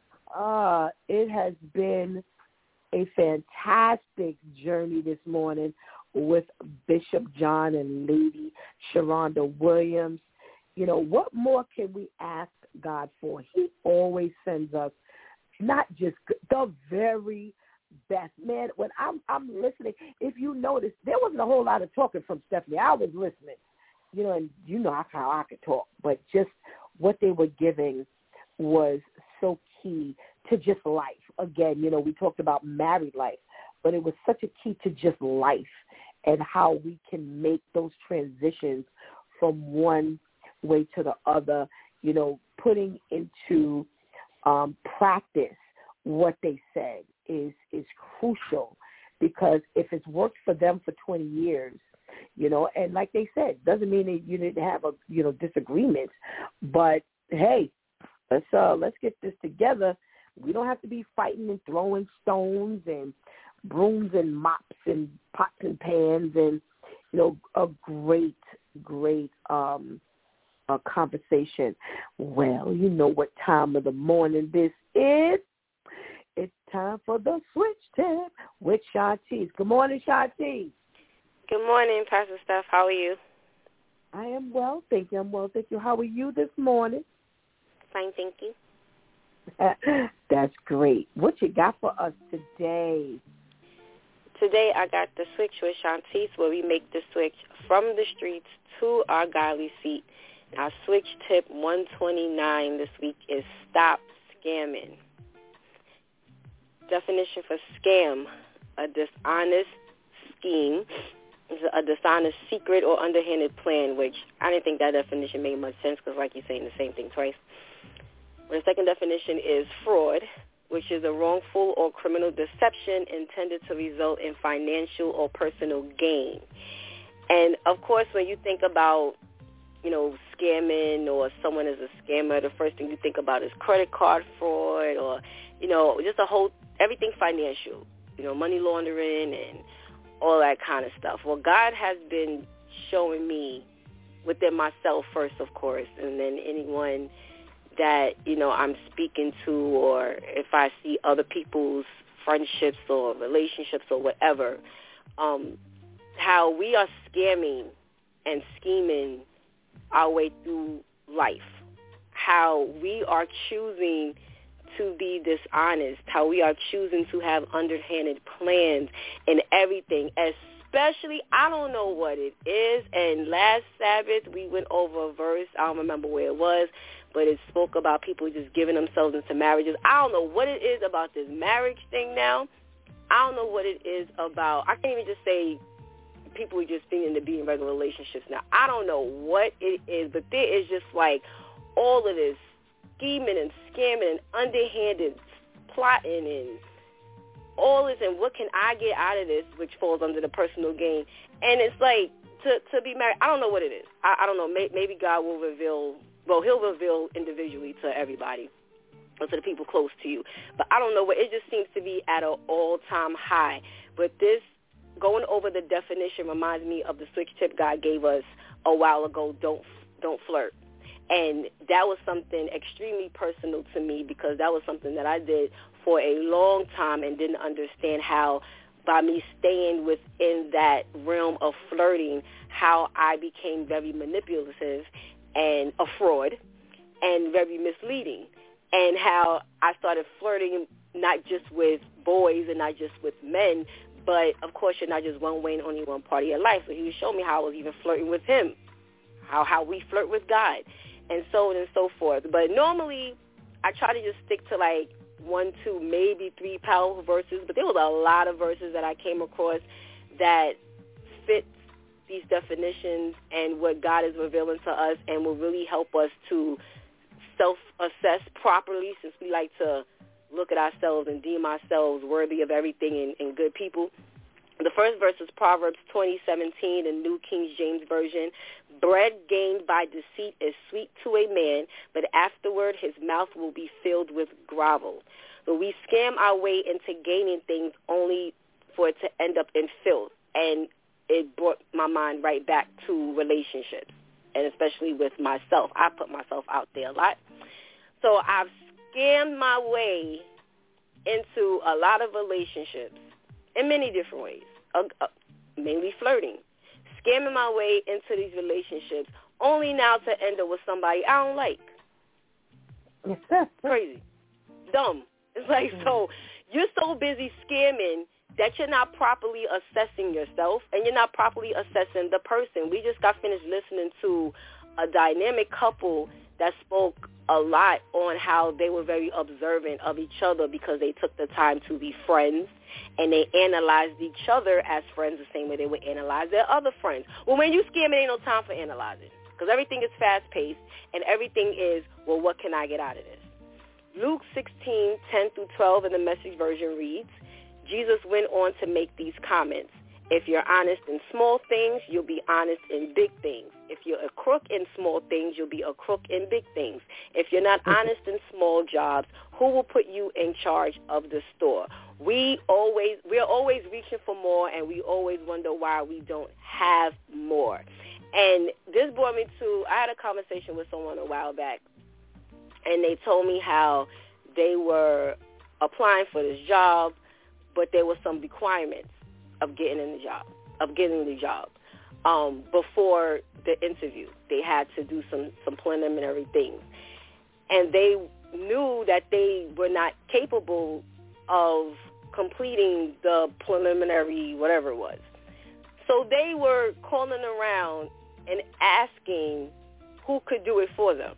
It has been a fantastic journey this morning with Bishop John and Lady Sharonda Williams. What more can we ask God for? He always sends us not just the very best. Man, when I'm listening, if you notice, there wasn't a whole lot of talking from Stephanie. I was listening, and how I could talk, but just what they were giving was so key to just life. Again, we talked about married life, but it was such a key to just life and how we can make those transitions from one way to the other, putting into practice what they said is crucial, because if it's worked for them for 20 years, and like they said, doesn't mean that you didn't have disagreements, but hey, let's get this together. We don't have to be fighting and throwing stones and brooms and mops and pots and pans and, a great conversation. Well, you know what time of the morning this is. It's time for the Switch Tip with Shantice. Good morning, Shantice. Good morning, Pastor Steph. How are you? I am well, thank you. How are you this morning? Fine, thank you. That's great. What you got for us today? Today I got the Switch with Shantice, where we make the switch from the streets to our godly seat. Our Switch Tip 129 this week is stop scamming. Definition for scam: a dishonest scheme, a dishonest secret or underhanded plan, which I didn't think that definition made much sense because, like you're saying the same thing twice. The second definition is fraud, which is a wrongful or criminal deception intended to result in financial or personal gain. And, of course, when you think about, scamming or someone is a scammer, the first thing you think about is credit card fraud or, just everything financial, money laundering and all that kind of stuff. Well, God has been showing me within myself first, of course, and then anyone that, I'm speaking to, or if I see other people's friendships or relationships or whatever, how we are scamming and scheming our way through life, how we are choosing to be dishonest, how we are choosing to have underhanded plans in everything, especially, I don't know what it is. And last Sabbath, we went over a verse. I don't remember where it was, but it spoke about people just giving themselves into marriages. I don't know what it is about this marriage thing now. I don't know what it is about. I can't even just say people are just being in regular relationships now. I don't know what it is, but there is just like all of this scheming and scamming and underhanded plotting and all this, and what can I get out of this, which falls under the personal gain. And it's like, to be married, I don't know what it is. I don't know. Maybe God will reveal, well, he'll reveal individually to everybody, or to the people close to you. But I don't know what, it just seems to be at an all-time high. But this, going over the definition, reminds me of the switch tip God gave us a while ago, don't flirt. And that was something extremely personal to me, because that was something that I did for a long time and didn't understand how, by me staying within that realm of flirting, how I became very manipulative and a fraud and very misleading, and how I started flirting not just with boys and not just with men, but of course you're not just one way and only one part of your life. So he was showing me how I was even flirting with him, how we flirt with God, and so on and so forth. But normally I try to just stick to like 1, 2, maybe 3 powerful verses, but there was a lot of verses that I came across that fit these definitions and what God is revealing to us, and will really help us to self-assess properly, since we like to look at ourselves and deem ourselves worthy of everything and good people. The first verse is Proverbs 20:17, the New King James Version. Bread gained by deceit is sweet to a man, but afterward his mouth will be filled with grovel. But we scam our way into gaining things only for it to end up in filth. And it brought my mind right back to relationships, and especially with myself. I put myself out there a lot. So I've scammed my way into a lot of relationships in many different ways, mainly flirting, scamming my way into these relationships, only now to end up with somebody I don't like. Crazy. Dumb. It's like, so you're so busy scamming that you're not properly assessing yourself, and you're not properly assessing the person. We just got finished listening to a dynamic couple that spoke a lot on how they were very observant of each other, because they took the time to be friends, and they analyzed each other as friends the same way they would analyze their other friends. Well, when you scam, it ain't no time for analyzing, because everything is fast-paced, and everything is, well, what can I get out of this? Luke 16:10-12 in the Message version reads, Jesus went on to make these comments. If you're honest in small things, you'll be honest in big things. If you're a crook in small things, you'll be a crook in big things. If you're not honest in small jobs, who will put you in charge of the store? We're always reaching for more, and we always wonder why we don't have more. And this brought me to, I had a conversation with someone a while back, and they told me how they were applying for this job, but there were some requirements of getting the job. Before the interview, they had to do some preliminary things, and they knew that they were not capable of completing the preliminary whatever it was. So they were calling around and asking who could do it for them,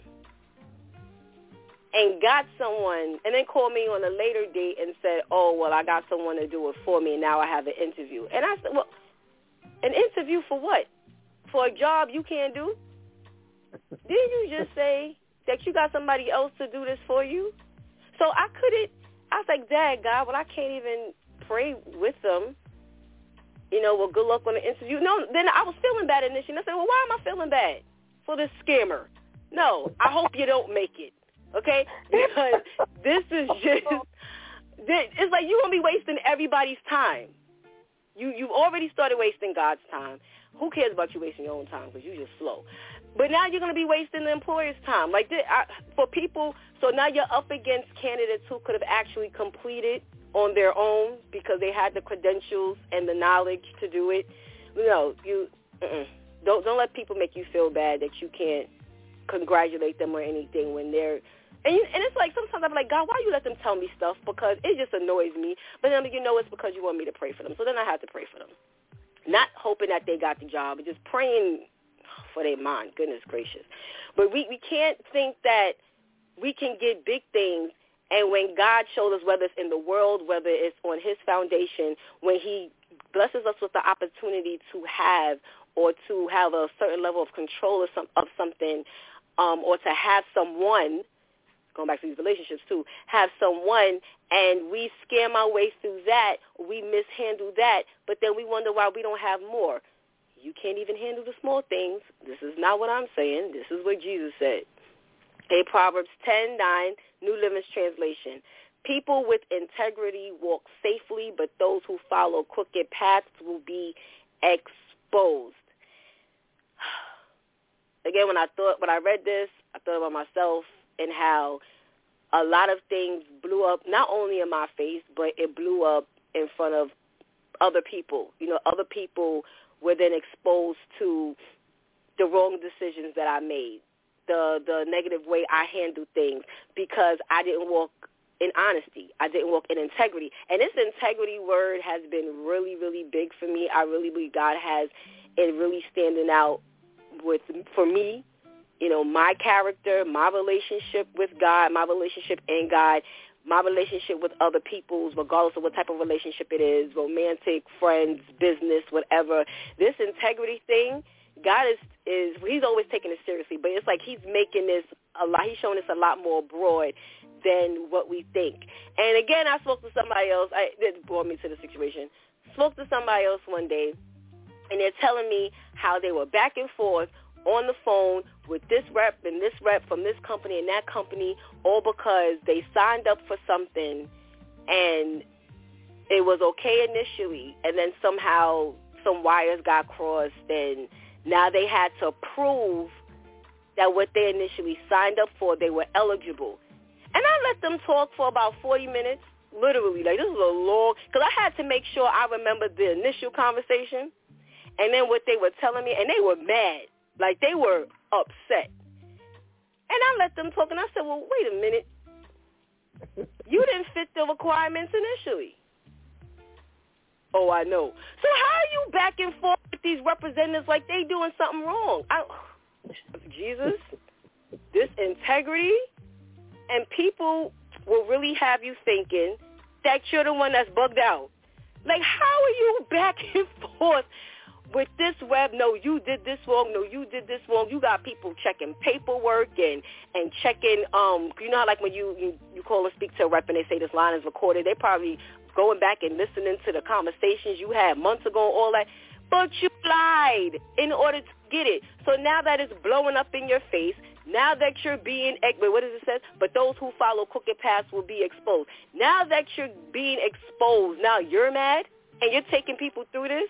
and got someone, and then called me on a later date and said, oh, well, I got someone to do it for me, and now I have an interview. And I said, well, an interview for what? For a job you can't do? Didn't you just say that you got somebody else to do this for you? So I was like, Dad, God, well, I can't even pray with them. Well, good luck on the interview. No, then I was feeling bad initially. And I said, well, why am I feeling bad for this scammer? No, I hope you don't make it. Okay, because this is just, it's like you're going to be wasting everybody's time. You've already started wasting God's time. Who cares about you wasting your own time, because you're just slow. But now you're going to be wasting the employer's time. Like for people, so now you're up against candidates who could have actually completed on their own because they had the credentials and the knowledge to do it. Don't let people make you feel bad that you can't congratulate them or anything when they're, and it's like sometimes I'm like, God, why you let them tell me stuff? Because it just annoys me. But then it's because you want me to pray for them. So then I have to pray for them. not hoping that they got the job, but just praying for their mind. Goodness gracious. But we can't think that we can get big things, and when God showed us, whether it's in the world, whether it's on his foundation, when he blesses us with the opportunity to have or to have a certain level of control of something, or to have someone, going back to these relationships too, have someone, and we scam our way through that, we mishandle that, but then we wonder why we don't have more. You can't even handle the small things. This is not what I'm saying. This is what Jesus said. Okay, Proverbs 10:9, New Living Translation. People with integrity walk safely, but those who follow crooked paths will be exposed. Again, when I read this, I thought about myself and how a lot of things blew up, not only in my face, but it blew up in front of other people. You know, other people were then exposed to the wrong decisions that I made, the negative way I handled things, because I didn't walk in honesty. I didn't walk in integrity. And this integrity word has been really, really big for me. I really believe God has it really standing out for me. You know, my character, my relationship with God, my relationship in God, my relationship with other people's, regardless of what type of relationship it is, romantic, friends, business, whatever. This integrity thing, God is he's always taking it seriously, but it's like he's making this he's showing this a lot more broad than what we think. And again, I spoke to somebody else. That brought me to the situation. Spoke to somebody else one day, and they're telling me how they were back and forth on the phone with this rep and this rep from this company and that company, all because they signed up for something and it was okay initially, and then somehow some wires got crossed, and now they had to prove that what they initially signed up for, they were eligible. And I let them talk for about 40 minutes, literally. Like, this was a long, because I had to make sure I remembered the initial conversation and then what they were telling me, and they were mad. Like, they were upset. And I let them talk, and I said, well, wait a minute. You didn't fit the requirements initially. Oh, I know. So how are you back and forth with these representatives like they doing something wrong? Jesus, this integrity, and people will really have you thinking that you're the one that's bugged out. Like, how are you back and forth with this web? No, you did this wrong. No, you did this wrong. You got people checking paperwork and checking, you know how like when you call or speak to a rep and they say this line is recorded, they probably going back and listening to the conversations you had months ago, all that. But you lied in order to get it. So now that it's blowing up in your face, now that you're being, what does it say? But those who follow crooked paths will be exposed. Now that you're being exposed, now you're mad and you're taking people through this?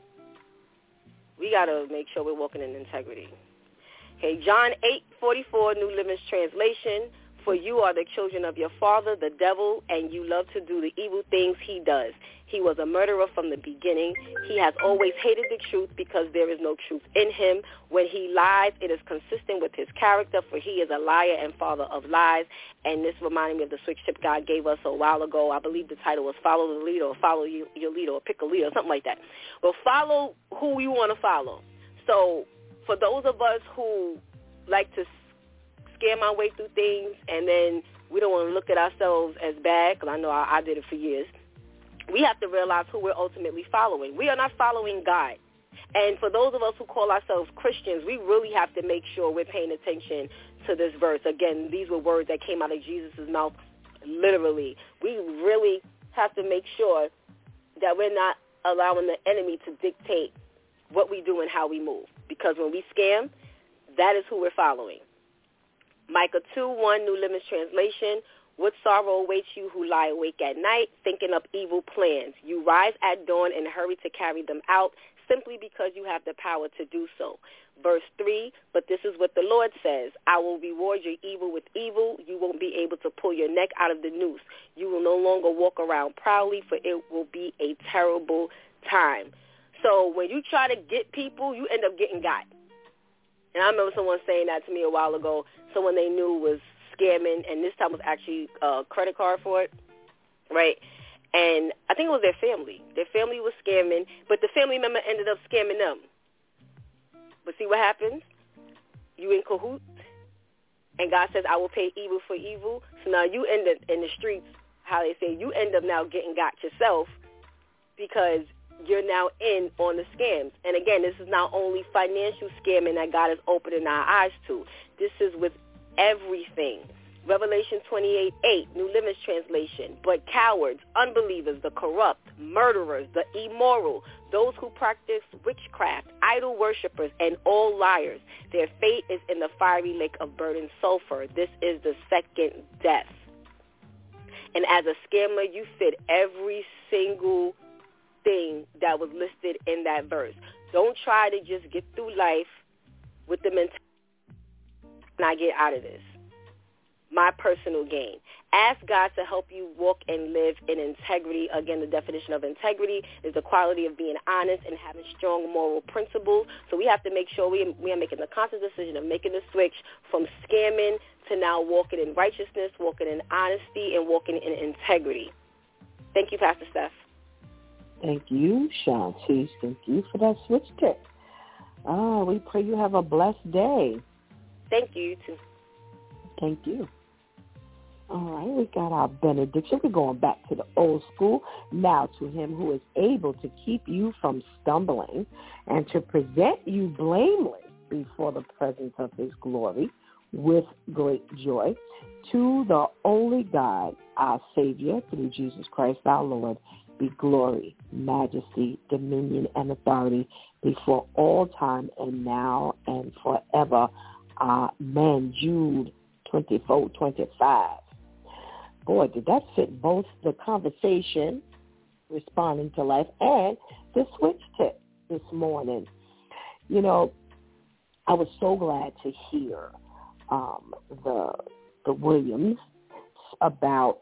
We got to make sure we're walking in integrity. Okay, John 8:44, New Living Translation. For you are the children of your father, the devil, and you love to do the evil things he does. He was a murderer from the beginning. He has always hated the truth because there is no truth in him. When he lies, it is consistent with his character, for he is a liar and father of lies. And this reminded me of the switch tip God gave us a while ago. I believe the title was Follow the Leader, or Follow Your Leader, or Pick a Leader, or something like that. Well, follow who you want to follow. So for those of us who like to scam our way through things, and then we don't want to look at ourselves as bad, because I know I did it for years, we have to realize who we're ultimately following. We are not following God. And for those of us who call ourselves Christians, we really have to make sure we're paying attention to this verse. Again, these were words that came out of Jesus' mouth, literally. We really have to make sure that we're not allowing the enemy to dictate what we do and how we move. Because when we scam, that is who we're following. Micah 2:1, New Living Translation. What sorrow awaits you who lie awake at night, thinking up evil plans? You rise at dawn and hurry to carry them out, simply because you have the power to do so. Verse 3, but this is what the Lord says. I will reward your evil with evil. You won't be able to pull your neck out of the noose. You will no longer walk around proudly, for it will be a terrible time. So when you try to get people, you end up getting got. And I remember someone saying that to me a while ago. Someone they knew was scamming, and this time was actually a credit card for it, right? And I think it was their family. Their family was scamming, but the family member ended up scamming them. But see what happens? You in cahoots, and God says, I will pay evil for evil. So now you end up in the streets, how they say, you end up now getting got yourself because you're now in on the scams. And again, this is not only financial scamming that God is opening our eyes to. This is with everything. Revelation 28:8, New Living Translation. But cowards, unbelievers, the corrupt, murderers, the immoral, those who practice witchcraft, idol worshippers, and all liars, their fate is in the fiery lake of burning sulfur. This is the second death. And as a scammer, you fit every single thing that was listed in that verse. Don't try to just get through life with the mentality, and I get out of this. My personal gain. Ask God to help you walk and live in integrity. Again, the definition of integrity is the quality of being honest and having strong moral principles. So we have to make sure we are making the conscious decision of making the switch from scamming to now walking in righteousness, walking in honesty, and walking in integrity. Thank you, Pastor Steph. Thank you, Shantice. Thank you for that switch tip. We pray you have a blessed day. Thank you, you too. Thank you. All right, we got our benediction. We're going back to the old school. Now to him who is able to keep you from stumbling and to present you blameless before the presence of his glory with great joy, to the only God, our Savior, through Jesus Christ our Lord, be glory, majesty, dominion, and authority before all time and now and forever. Amen. Jude 24:25. Boy, did that fit both the conversation, responding to life, and the switch tip this morning. You know, I was so glad to hear the Williams about.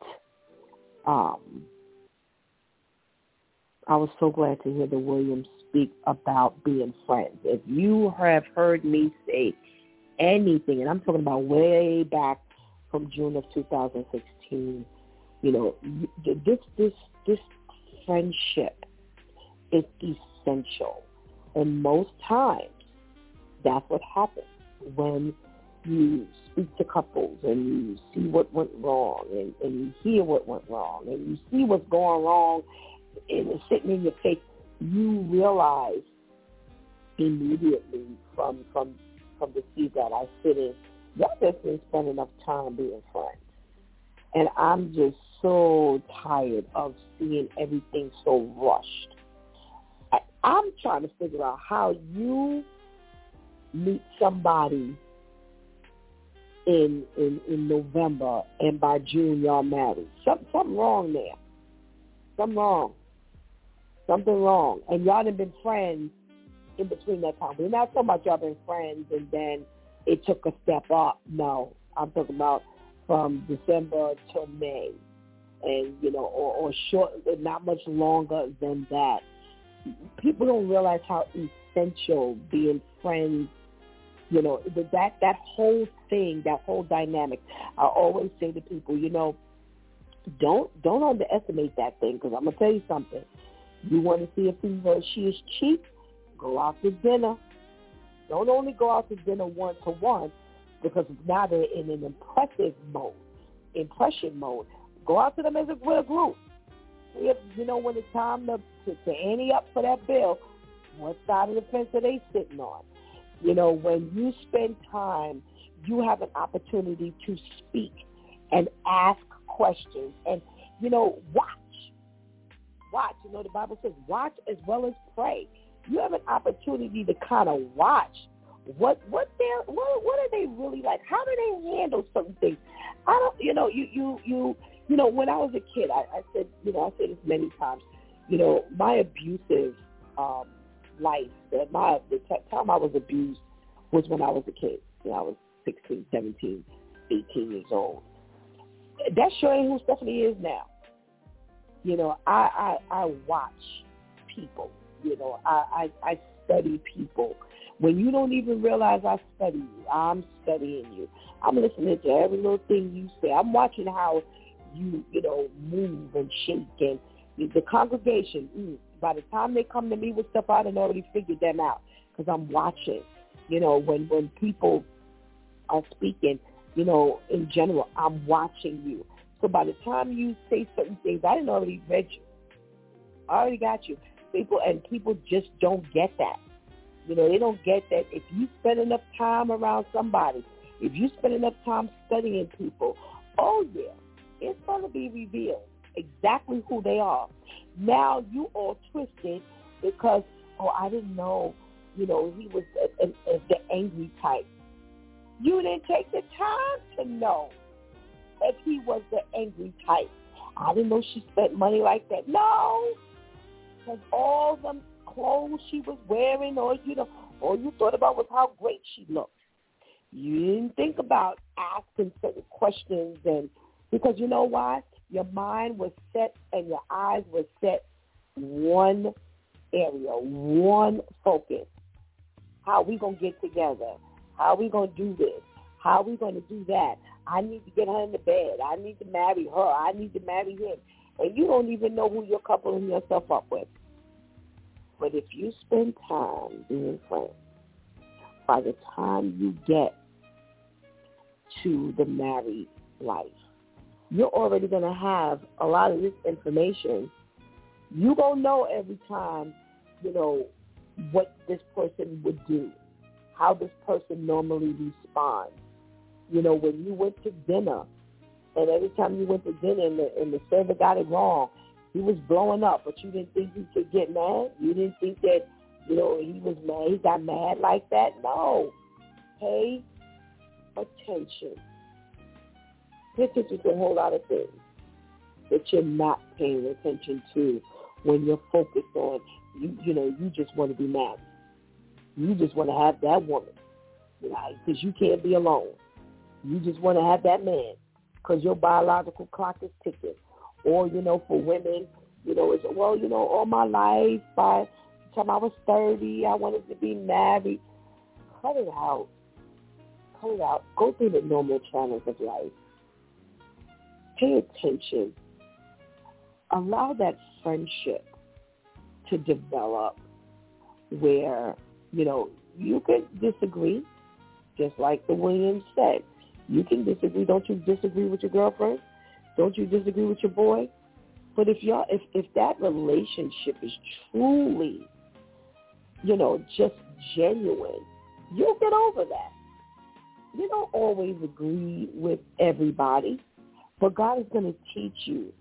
I was so glad to hear the Williams speak about being friends. If you have heard me say anything, and I'm talking about way back from June of 2016, you know, this friendship is essential. And most times, that's what happens when you speak to couples and you see what went wrong and you hear what went wrong and you see what's going wrong and it's sitting in your face. You realize immediately from the seat that I sit in, y'all just didn't spend enough time being friends. And I'm just so tired of seeing everything so rushed. I'm trying to figure out how you meet somebody in November and by June y'all married. Something wrong there. Something wrong. And y'all have been friends in between that time. We're not talking about y'all been friends and then it took a step up. No, I'm talking about from December till May, and you know, or short, not much longer than that. People don't realize how essential being friends. You know, that whole thing, that whole dynamic. I always say to people, you know, don't underestimate that thing, because I'm gonna tell you something. You want to see if she is cheap? Go out to dinner. Don't only go out to dinner one-to-one, because now they're in an impression mode. Go out to them as a real group. If, you know, when it's time to ante up for that bill, what side of the fence are they sitting on? You know, when you spend time, you have an opportunity to speak and ask questions and, you know, watch. You know, the Bible says watch as well as pray. You have an opportunity to kind of watch what are they really like? How do they handle certain things? I don't, you know, you know, when I was a kid, I said, you know, I said this many times, you know, my abusive life, the time I was abused was when I was a kid. You know, I was 16, 17, 18 years old. That sure ain't who Stephanie is now. You know, I watch people. You know, I study people. When you don't even realize I study you, I'm studying you. I'm listening to every little thing you say. I'm watching how you know, move and shake The congregation, by the time they come to me with stuff, I done already figured them out because I'm watching. When people are speaking, in general, I'm watching you. So by the time you say certain things, I done already read you. I already got you. People just don't get that. They don't get that if you spend enough time around somebody, if you spend enough time studying people, oh yeah, it's going to be revealed exactly who they are. Now you all twisted because, I didn't know, he was the angry type. You didn't take the time to know that he was the angry type. I didn't know she spent money like that. No, because all them clothes she was wearing, all you thought about was how great she looked. You didn't think about asking certain questions, and because you know why? Your mind was set and your eyes were set one area, one focus. How we going to get together? How we going to do this? How we going to do that? I need to get her in the bed. I need to marry her. I need to marry him. And you don't even know who you're coupling yourself up with. But if you spend time being friends, by the time you get to the married life, you're already going to have a lot of this information. You're going to know every time, what this person would do, how this person normally responds. When you went to dinner, and every time you went to dinner and the server got it wrong, he was blowing up, but you didn't think he could get mad? You didn't think that, he was mad, he got mad like that? No. Pay attention. Pay attention to a whole lot of things that you're not paying attention to when you're focused on, you just want to be married. You just want to have that woman, because you can't be alone. You just want to have that man because your biological clock is ticking. Or, for women, it's, all my life, by the time I was 30, I wanted to be married. Cut it out. Cut it out. Go through the normal channels of life. Pay attention. Allow that friendship to develop where, you could disagree, just like the Williams said. You can disagree. Don't you disagree with your girlfriend? Don't you disagree with your boy? But if that relationship is truly, just genuine, you'll get over that. You don't always agree with everybody, but God is going to teach you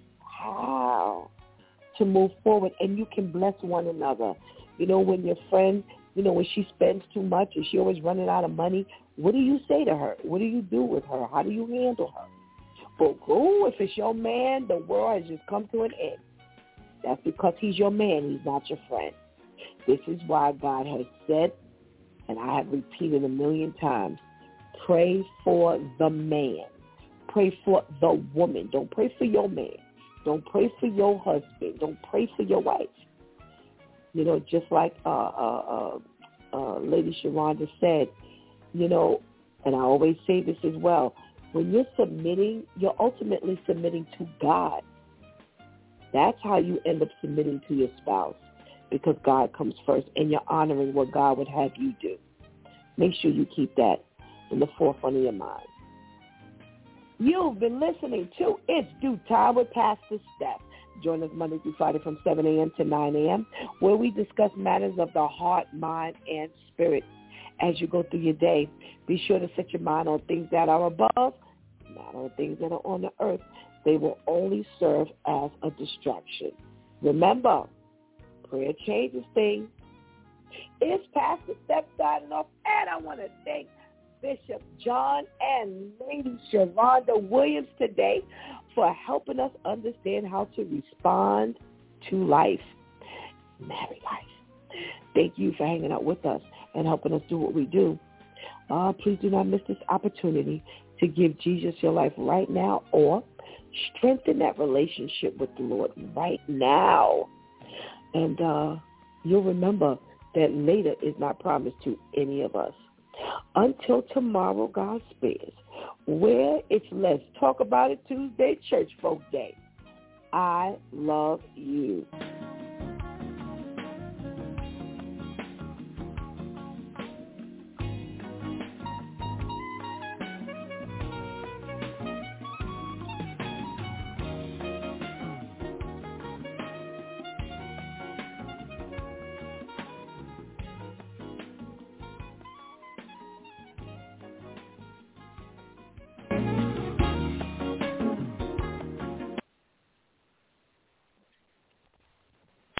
how to move forward, and you can bless one another. When your friend, when she spends too much and she always running out of money, what do you say to her? What do you do with her? How do you handle her? But if it's your man, the world has just come to an end. That's because he's your man. He's not your friend. This is why God has said, and I have repeated 1,000,000 times, pray for the man. Pray for the woman. Don't pray for your man. Don't pray for your husband. Don't pray for your wife. Just like Lady Sharonda said, and I always say this as well, when you're submitting, you're ultimately submitting to God. That's how you end up submitting to your spouse, because God comes first, and you're honoring what God would have you do. Make sure you keep that in the forefront of your mind. You've been listening to It's Due Time with Pastor Steph. Join us Monday through Friday from 7 a.m. to 9 a.m., where we discuss matters of the heart, mind, and spirit. As you go through your day, be sure to set your mind on things that are above, not on things that are on the earth. They will only serve as a distraction. Remember, prayer changes things. It's Pastor Steph signing off, and I want to thank Bishop John and Lady Sharonda Williams today for helping us understand how to respond to life, married life. Thank you for hanging out with us and helping us do what we do. Please do not miss this opportunity to give Jesus your life right now, or strengthen that relationship with the Lord right now. And you'll remember that later is not promised to any of us. Until tomorrow, God spares, where it's Let's Talk About It Tuesday, Church Folk Day. I love you.